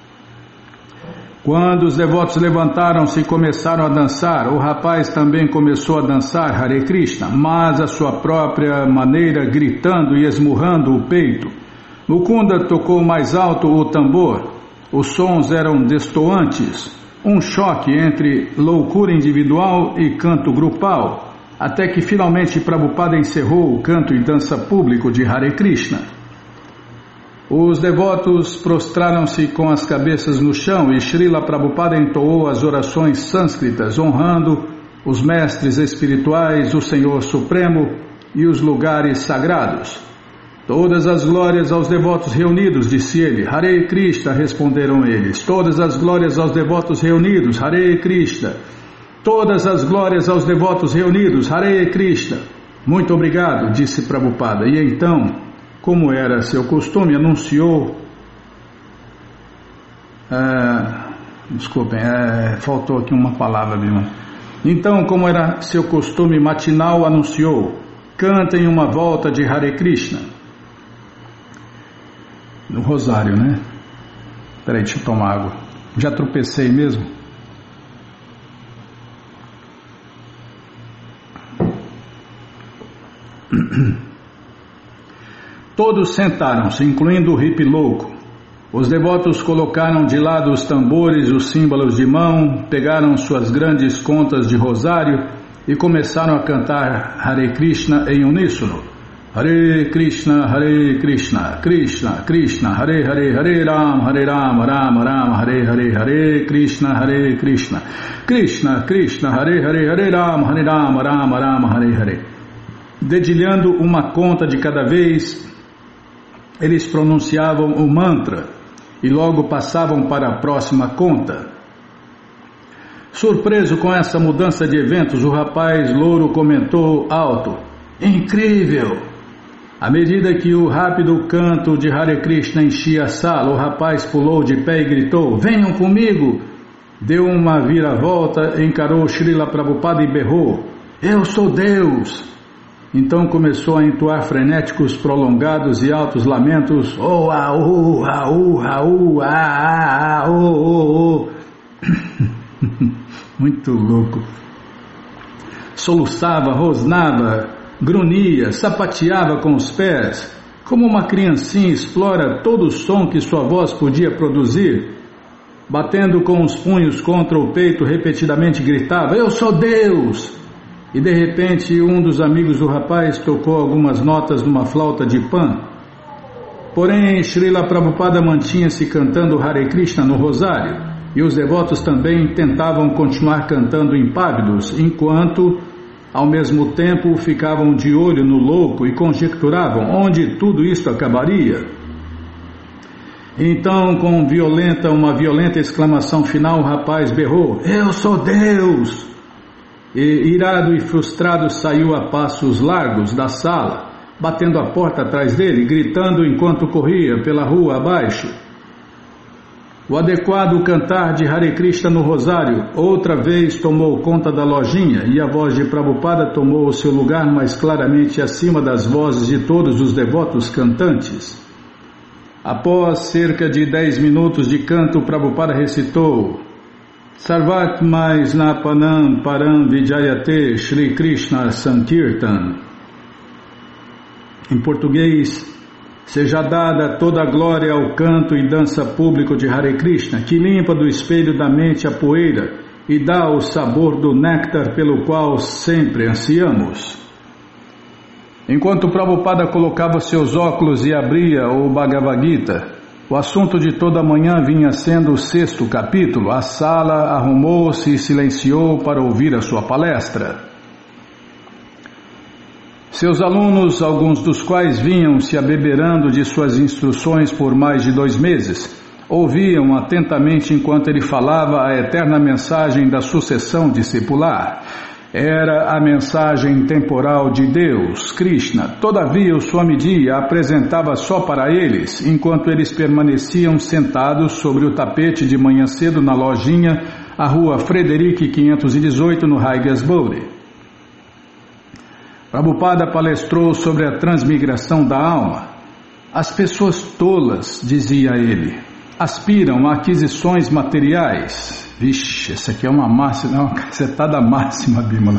Quando os devotos levantaram-se e começaram a dançar, o rapaz também começou a dançar Hare Krishna, mas à sua própria maneira, gritando e esmurrando o peito. Mukunda tocou mais alto o tambor. Os sons eram destoantes, um choque entre loucura individual e canto grupal, até que finalmente Prabhupada encerrou o canto e dança público de Hare Krishna. Os devotos prostraram-se com as cabeças no chão e Srila Prabhupada entoou as orações sânscritas, honrando os mestres espirituais, o Senhor Supremo e os lugares sagrados. Todas as glórias aos devotos reunidos, disse ele. Hare Krishna, responderam eles. Todas as glórias aos devotos reunidos, Hare Krishna. Todas as glórias aos devotos reunidos, Hare Krishna. Muito obrigado, disse Prabhupada. E então, como era seu costume, anunciou... faltou aqui uma palavra, viu? Então, como era seu costume matinal, anunciou: cantem uma volta de Hare Krishna. No rosário, né? Peraí, deixa eu tomar água. Já tropecei mesmo? Todos sentaram-se, incluindo o hippie louco. Os devotos colocaram de lado os tambores, os símbolos de mão, pegaram suas grandes contas de rosário e começaram a cantar Hare Krishna em uníssono. Hare Krishna, Krishna Krishna, Hare Hare, Hare Rama, Rama Rama, Hare Hare, Hare Krishna, Krishna Krishna, Hare Hare, Hare Rama, Rama Rama, Hare Hare. Dedilhando uma conta de cada vez, eles pronunciavam o mantra e logo passavam para a próxima conta. Surpreso com essa mudança de eventos, o rapaz louro comentou alto: incrível! À medida que o rápido canto de Hare Krishna enchia a sala, o rapaz pulou de pé e gritou: venham comigo! Deu uma viravolta, encarou Srila Prabhupada e berrou: eu sou Deus! Então começou a entoar frenéticos, prolongados e altos lamentos: oh, aú, aú, aú, ah, oh, oh. Muito louco. Soluçava, rosnava, grunhia, sapateava com os pés, como uma criancinha explora todo o som que sua voz podia produzir. Batendo com os punhos contra o peito, repetidamente gritava: eu sou Deus! E de repente um dos amigos do rapaz tocou algumas notas numa flauta de pan. Porém, Srila Prabhupada mantinha-se cantando Hare Krishna no rosário, e os devotos também tentavam continuar cantando impávidos, enquanto, ao mesmo tempo, ficavam de olho no louco e conjecturavam onde tudo isto acabaria. Então, com uma violenta exclamação final, o rapaz berrou: eu sou Deus! E, irado e frustrado, saiu a passos largos da sala, batendo a porta atrás dele, gritando enquanto corria pela rua abaixo. O adequado cantar de Hare Krishna no rosário outra vez tomou conta da lojinha, e a voz de Prabhupada tomou o seu lugar mais claramente acima das vozes de todos os devotos cantantes. Após cerca de 10 minutos de canto, Prabhupada recitou: Sarvatma Snapanam Param Vijayate Shri Krishna Sankirtan. Em português: seja dada toda a glória ao canto e dança público de Hare Krishna, que limpa do espelho da mente a poeira e dá o sabor do néctar pelo qual sempre ansiamos. Enquanto Prabhupada colocava seus óculos e abria o Bhagavad Gita, O assunto de toda a manhã vinha sendo o 6º capítulo. A sala arrumou-se e silenciou para ouvir a sua palestra. Seus alunos, alguns dos quais vinham se abeberando de suas instruções por mais de 2 meses, ouviam atentamente enquanto ele falava a eterna mensagem da sucessão discipular. Era a mensagem temporal de Deus, Krishna. Todavia, o Swamiji a apresentava só para eles, enquanto eles permaneciam sentados sobre o tapete de manhã cedo na lojinha, a rua Frederic 518, no Haigesbury. Prabhupada palestrou sobre a transmigração da alma. As pessoas tolas, dizia ele, aspiram a aquisições materiais. Vixe, essa aqui é uma máxima, uma cacetada máxima, Bimala.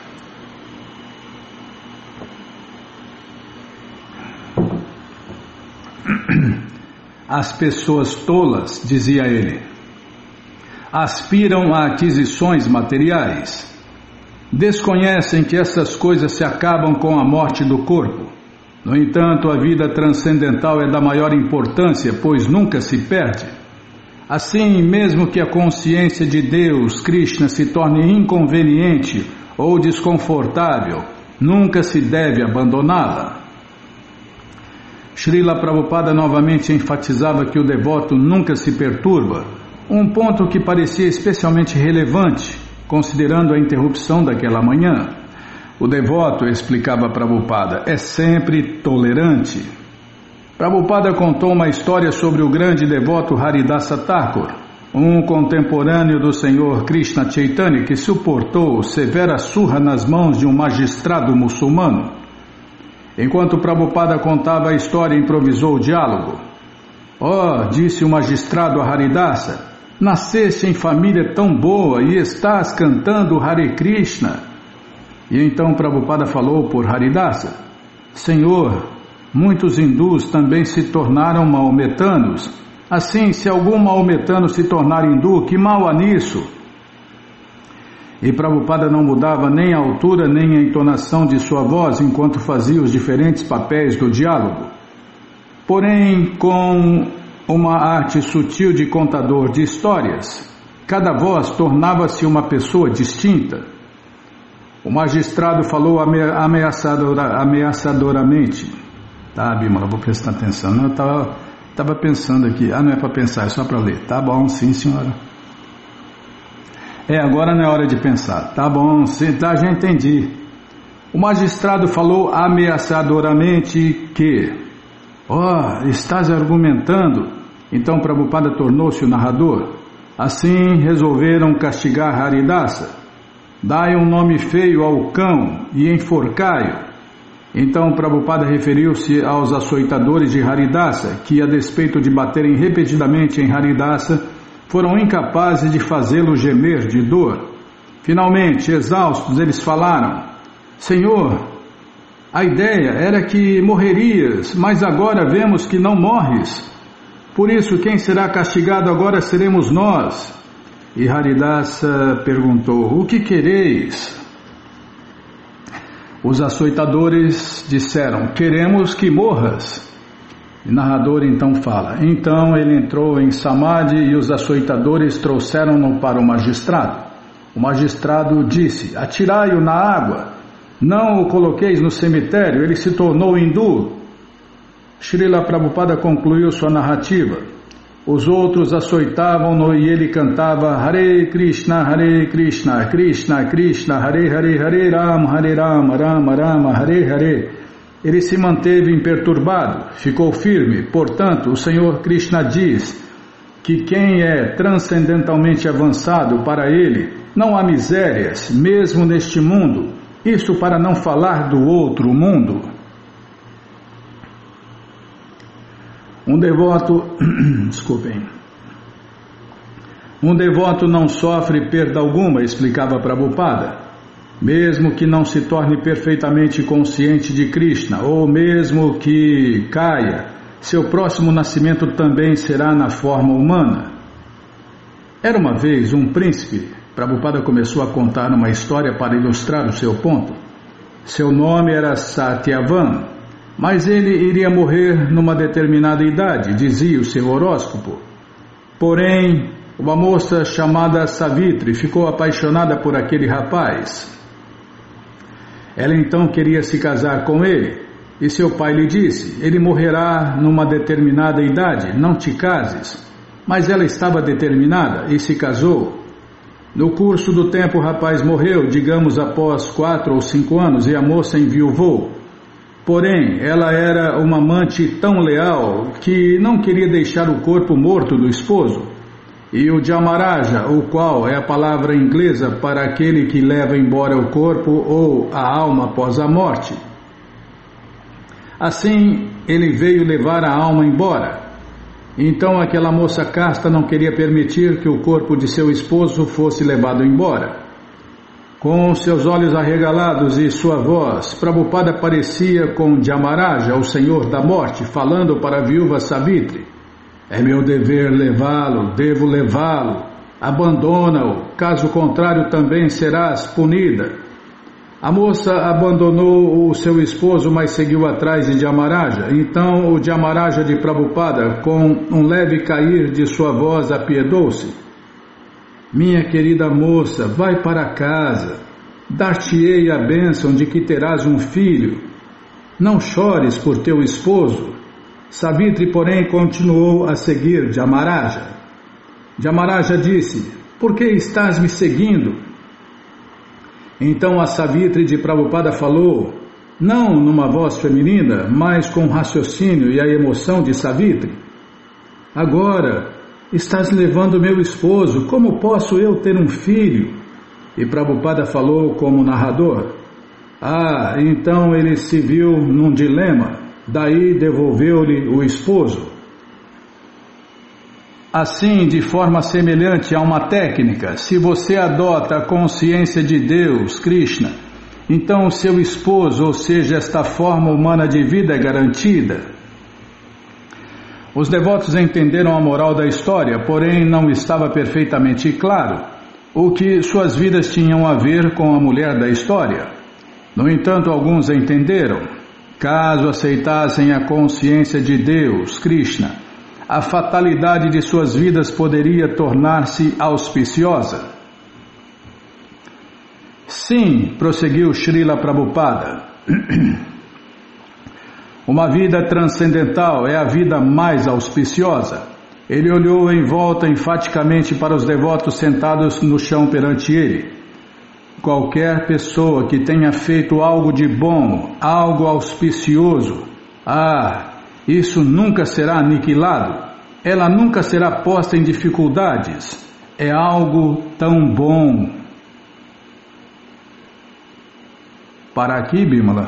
As pessoas tolas, dizia ele, aspiram a aquisições materiais. Desconhecem que essas coisas se acabam com a morte do corpo. No entanto, a vida transcendental é da maior importância, pois nunca se perde. Assim, mesmo que a consciência de Deus, Krishna, se torne inconveniente ou desconfortável, nunca se deve abandoná-la. Srila Prabhupada novamente enfatizava que o devoto nunca se perturba, um ponto que parecia especialmente relevante, considerando a interrupção daquela manhã. O devoto, explicava Prabhupada, é sempre tolerante. Prabhupada contou uma história sobre o grande devoto Haridasa Thakur, um contemporâneo do Senhor Krishna Chaitanya que suportou severa surra nas mãos de um magistrado muçulmano. Enquanto Prabhupada contava a história, improvisou o diálogo. Disse o magistrado a Haridasa, nasceste em família tão boa e estás cantando Hare Krishna. E então Prabhupada falou por Haridasa, Senhor, muitos hindus também se tornaram maometanos. Assim, se algum maometano se tornar hindu, que mal há nisso? E Prabhupada não mudava nem a altura nem a entonação de sua voz enquanto fazia os diferentes papéis do diálogo. Porém, com uma arte sutil de contador de histórias, cada voz tornava-se uma pessoa distinta. O magistrado falou ameaçadoramente. Tá, Bimala, vou prestar atenção. Não, eu estava pensando aqui. Não é para pensar, é só para ler. Tá bom, sim, senhora. Agora não é hora de pensar. Tá bom, sim, tá, já entendi. O magistrado falou ameaçadoramente que... estás argumentando? Então Prabhupada tornou-se o narrador. Assim resolveram castigar Haridasa. Dai um nome feio ao cão e enforcai-o. Então Prabhupada referiu-se aos açoitadores de Haridasa, que a despeito de baterem repetidamente em Haridasa, foram incapazes de fazê-lo gemer de dor. Finalmente, exaustos, eles falaram, Senhor, a ideia era que morrerias, mas agora vemos que não morres. Por isso, quem será castigado agora seremos nós. E Haridasa perguntou, o que quereis? Os açoitadores disseram, queremos que morras. O narrador então fala, então ele entrou em Samadhi e os açoitadores trouxeram-no para o magistrado. O magistrado disse, atirai-o na água, não o coloqueis no cemitério, ele se tornou hindu. Srila Prabhupada concluiu sua narrativa. Os outros açoitavam-no e ele cantava Hare Krishna, Krishna Krishna, Hare Hare, Hare Rama, Rama Rama, Hare Hare. Ele se manteve imperturbado, ficou firme. Portanto, o Senhor Krishna diz que quem é transcendentalmente avançado, para ele não há misérias, mesmo neste mundo. Isso para não falar do outro mundo. Um devoto não sofre perda alguma, explicava Prabhupada, mesmo que não se torne perfeitamente consciente de Krishna, ou mesmo que caia, seu próximo nascimento também será na forma humana. Era uma vez um príncipe. Prabhupada começou a contar uma história para ilustrar o seu ponto. Seu nome era Satyavan. Mas ele iria morrer numa determinada idade, dizia o seu horóscopo. Porém, uma moça chamada Savitri ficou apaixonada por aquele rapaz. Ela então queria se casar com ele, e seu pai lhe disse: ele morrerá numa determinada idade, não te cases. Mas ela estava determinada e se casou. No curso do tempo o rapaz morreu, digamos após 4 ou 5 anos, e a moça enviuvou. Porém, ela era uma amante tão leal que não queria deixar o corpo morto do esposo. E o Jamaraja, o qual é a palavra inglesa para aquele que leva embora o corpo ou a alma após a morte. Assim, ele veio levar a alma embora. Então aquela moça casta não queria permitir que o corpo de seu esposo fosse levado embora. Com seus olhos arregalados e sua voz, Prabhupada parecia com Jamaraja, o senhor da morte, falando para a viúva Savitri: é meu dever levá-lo, devo levá-lo, abandona-o, caso contrário também serás punida. A moça abandonou o seu esposo, mas seguiu atrás de Jamaraja. Então o Jamaraja de Prabhupada, com um leve cair de sua voz, apiedou-se: minha querida moça, vai para casa, dar-te-ei a bênção de que terás um filho. Não chores por teu esposo. Savitri, porém, continuou a seguir Jamaraja. Jamaraja disse: por que estás me seguindo? Então a Savitri de Prabhupada falou, não numa voz feminina, mas com o raciocínio e a emoção de Savitri: agora estás levando meu esposo, como posso eu ter um filho? E Prabhupada falou como narrador: ah, então ele se viu num dilema, daí devolveu-lhe o esposo. Assim, de forma semelhante a uma técnica, se você adota a consciência de Deus, Krishna, então o seu esposo, ou seja, esta forma humana de vida é garantida. Os devotos entenderam a moral da história, porém não estava perfeitamente claro o que suas vidas tinham a ver com a mulher da história. No entanto, alguns entenderam. Caso aceitassem a consciência de Deus, Krishna, a fatalidade de suas vidas poderia tornar-se auspiciosa. Sim, prosseguiu Srila Prabhupada, uma vida transcendental é a vida mais auspiciosa. Ele olhou em volta enfaticamente para os devotos sentados no chão perante ele. Qualquer pessoa que tenha feito algo de bom, algo auspicioso, isso nunca será aniquilado, ela nunca será posta em dificuldades, é algo tão bom. Para aqui, Bimala.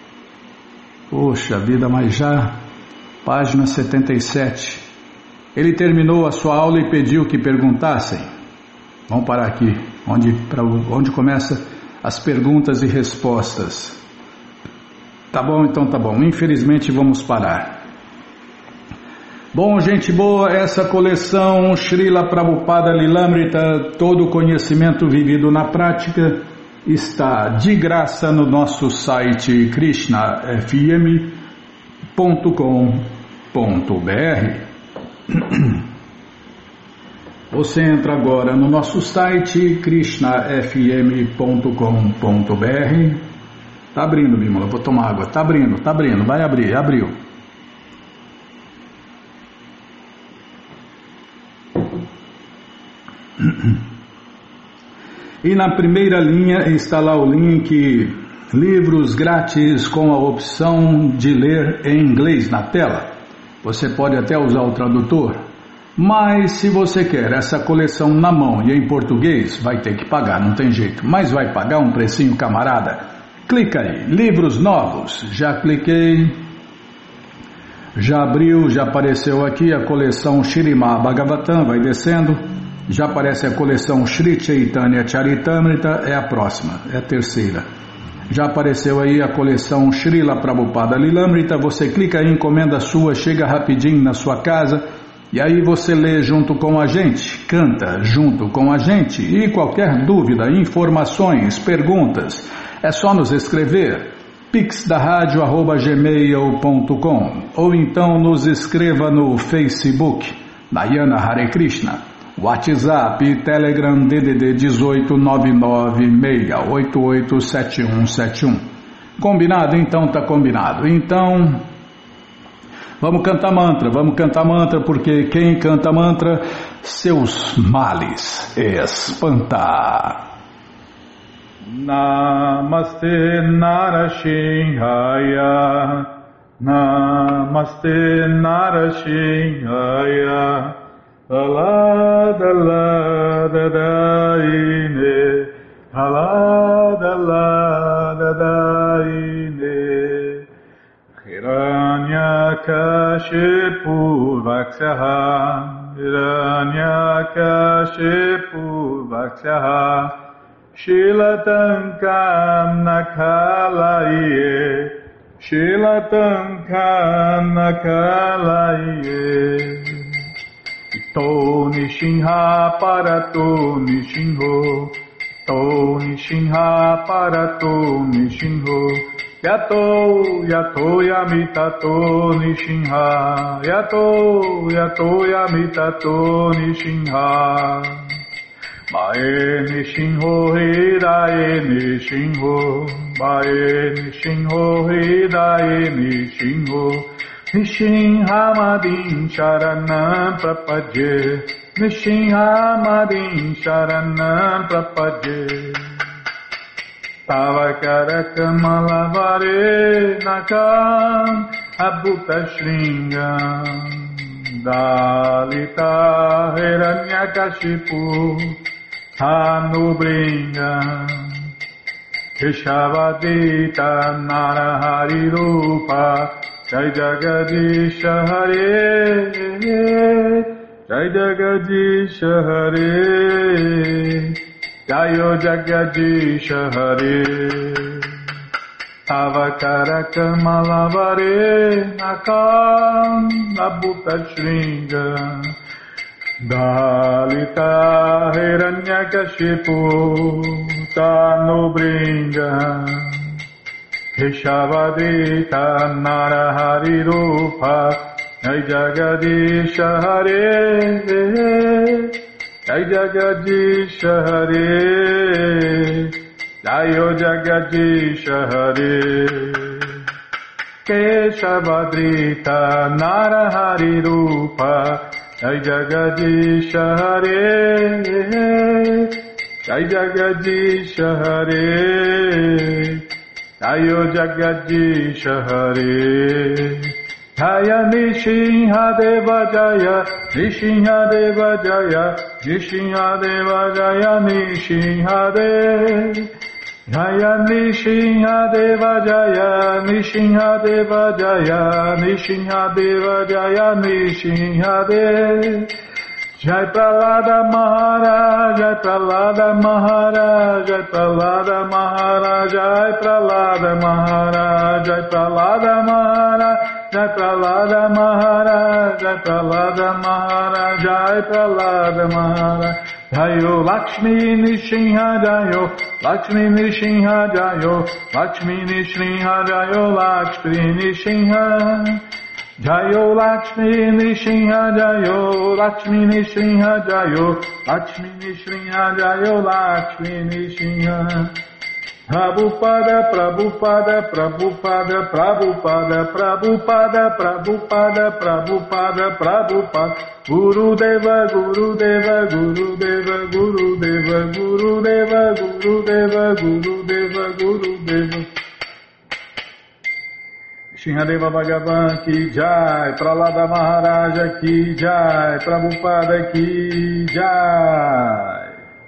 Poxa vida, mas já, página 77. Ele terminou a sua aula e pediu que perguntassem. Vamos parar aqui, onde começa as perguntas e respostas. Tá bom, então tá bom. Infelizmente vamos parar. Bom, gente boa, essa coleção Srila Prabhupada Lilamrita, todo o conhecimento vivido na prática, está de graça no nosso site krishnafm.com.br. Você entra agora no nosso site krishnafm.com.br. Tá abrindo, Bimala, vou tomar água. Tá abrindo, vai abrir, abriu. E na primeira linha está lá o link Livros Grátis com a opção de ler em inglês na tela. Você pode até usar o tradutor, mas se você quer essa coleção na mão e em português, vai ter que pagar, não tem jeito. Mas vai pagar um precinho, camarada. Clica aí, livros novos. Já cliquei, já abriu, já apareceu aqui a coleção Śrīmad Bhagavatam, vai descendo. Já aparece a coleção Sri Chaitanya Charitamrita, é a próxima, é a terceira. Já apareceu aí a coleção Srila Prabhupada Lilamrita, você clica aí, encomenda sua, chega rapidinho na sua casa, e aí você lê junto com a gente, canta junto com a gente, e qualquer dúvida, informações, perguntas, é só nos escrever. pixda radio@gmail.com, ou então nos escreva no Facebook Narayana Hare Krishna, WhatsApp e Telegram DDD 18996887171. Combinado? Então tá combinado. Então vamos cantar mantra, porque quem canta mantra, seus males espanta. Namaste Narashinhaya, Namaste Narashinhaya, Aladadadaine, Aladadadaine, Hiranyakashipu Vaksyaha, Hiranyakashipu Vaksyaha, Shilatankam Nakalaye, Shilatankam Nakalaye, Ito Nishinha Parato Nishinho, Ito Nishinha Parato Nishinho, Yato Yato Yamitato Nishinha, Yato Yato Yamitato Nishinha, Mae Nishinho Hidae Nishinho, Mae Nishinho Hidae Nishinho, Nishinhamadin Sharanam Prapadye, Nishinhamadin Sharanam Prapadye, Tavakarakamalabhare Nakam Abhuta Shringam, Dalita Hiranyakashipu Hanubringa, Keshavadita Narahari Rupa, Jai Jagadisha Hare, Jai Jagadisha Hare, Jayo Jagadisha Hare, Tavakarakamalabhare Nakam Abhuta Shringa, Dalita Hiranyakashipu Tanubringa, Keshavadita Narahari Rupa, Jai Jagadisha Hare, Jai Jagadisha Hare, Jayo Jagadisha Hare, Keshavadrita Narahari Rupa, Jai Jagadisha Hare, Jai Jagadisha Hare, Jayo Jagadisha Hare, Jaya Nishinha Deva Jaya, Nishinha Deva Jaya, Nishinha Deva Jaya, Nishinha Deva Jaya, Nishinha Deva Jaya, Nishinha Deva Jaya, Nishinha Deva Jaya, Nishinha Deva Jai Pralada Maharaj, Jai Pralada Maharaj, Jai Pralada Maharaj, Jai Pralada Maharaj, Jai Pralada Maharaj, Jai Pralada Maharaj, Jai Pralada Maharaj, Jai Pralada Maharaj, Jayo Lakshmi Nishinha Jayo, Lakshmi Nishinha Jayo, Lakshmi Nishinha Jayo, Lakshmi Nishinha Jayo Lakshmi Nishinha Jayo, Lakshmi Nishinha Jayo, Lakshmi Nishinha Jayo, Lakshmi Nishinha. Prabhupada, Prabhupada, Prabhupada, Prabhupada, Prabhupada, Prabhupada, Prabhupada, Prabhupada, Gurudeva, Gurudeva, Gurudeva, Gurudeva, Gurudeva, Gurudeva, Gurudeva, Gurudeva. Shinhadeva Bhagavan ki jai, Pralada Maharaja ki jai, Prabhupada ki jai.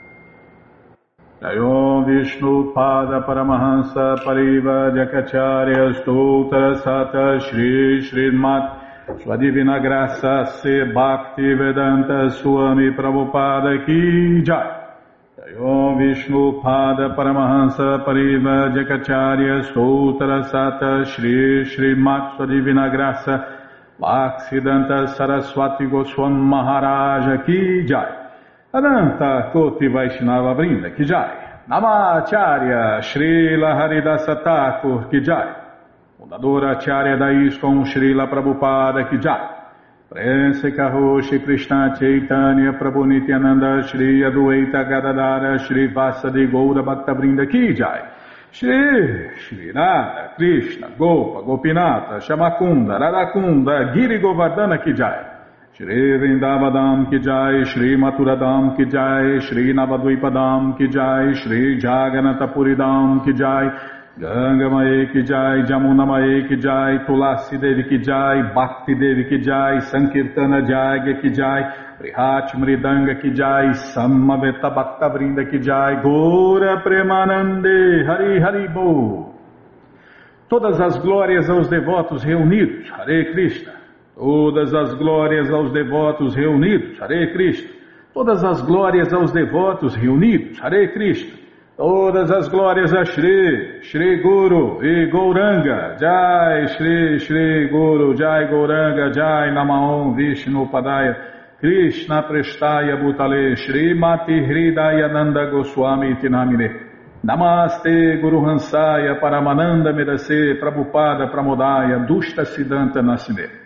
Jayom Vishnu Pada Paramahansa Pariva Jakacharya Stoutra Sata Shri Srimat Sua Divina Graça Se Bhakti Vedanta Swami Prabhupada ki jai. Jayom Vishnu Pada Paramahansa Pariva Jakacharya Stoutra Sata Shri Srimat Sua Divina Graça Bhaktivedanta Saraswati Goswami Maharaja ki jai. Adanta Koti Vaishnava Vrinda ki jai. Namacharya Srila Haridasa Thakur Ki Jai. Fundadora Acharya da ISKCON Srila Prabhupada Ki Jai. Prense Kaho Shri Krishna Chaitanya Prabhu Nityananda Shri Adueta Gadadara Shri Vasadi Goura Bhaktavrinda Ki Jai. Shri Radha Krishna Gopa Gopinata Shamakunda Radakunda Giri Govardhana Ki Jai. Shri Vrindavadam Ki Jai, Shri Maturadam Ki Jai, Shri Navadvipadam Ki Jai, Shri Jaganatapuridam Ki Jai, Ganga Mae Ki Jai, Jamuna Mae Ki Jai, Tulasi Devi Ki Jai, Bhakti Devi Ki Jai, Sankirtana Jagya Ki Jai, Prihat Mridanga Ki Jai, Samaveta Bhaktavrinda Ki Jai, Gora Premanande, Hari Hari Bo. Todas as glórias aos devotos reunidos, Hare Krishna. Todas as glórias aos devotos reunidos, Hare Krishna. Todas as glórias aos devotos reunidos, Hare Krishna. Todas as glórias a Shri, Shri Guru e Gauranga, Jai Shri, Shri Guru, Jai Gauranga, Jai Namaon Vishnu Padaya, Krishna Prestaya Bhutale, Shri Mati Hridaya Nanda Goswami Tinamine. Namaste Guru Hansaya Paramananda Medase Prabhupada Pramodaya Dushta Siddhanta Nasine.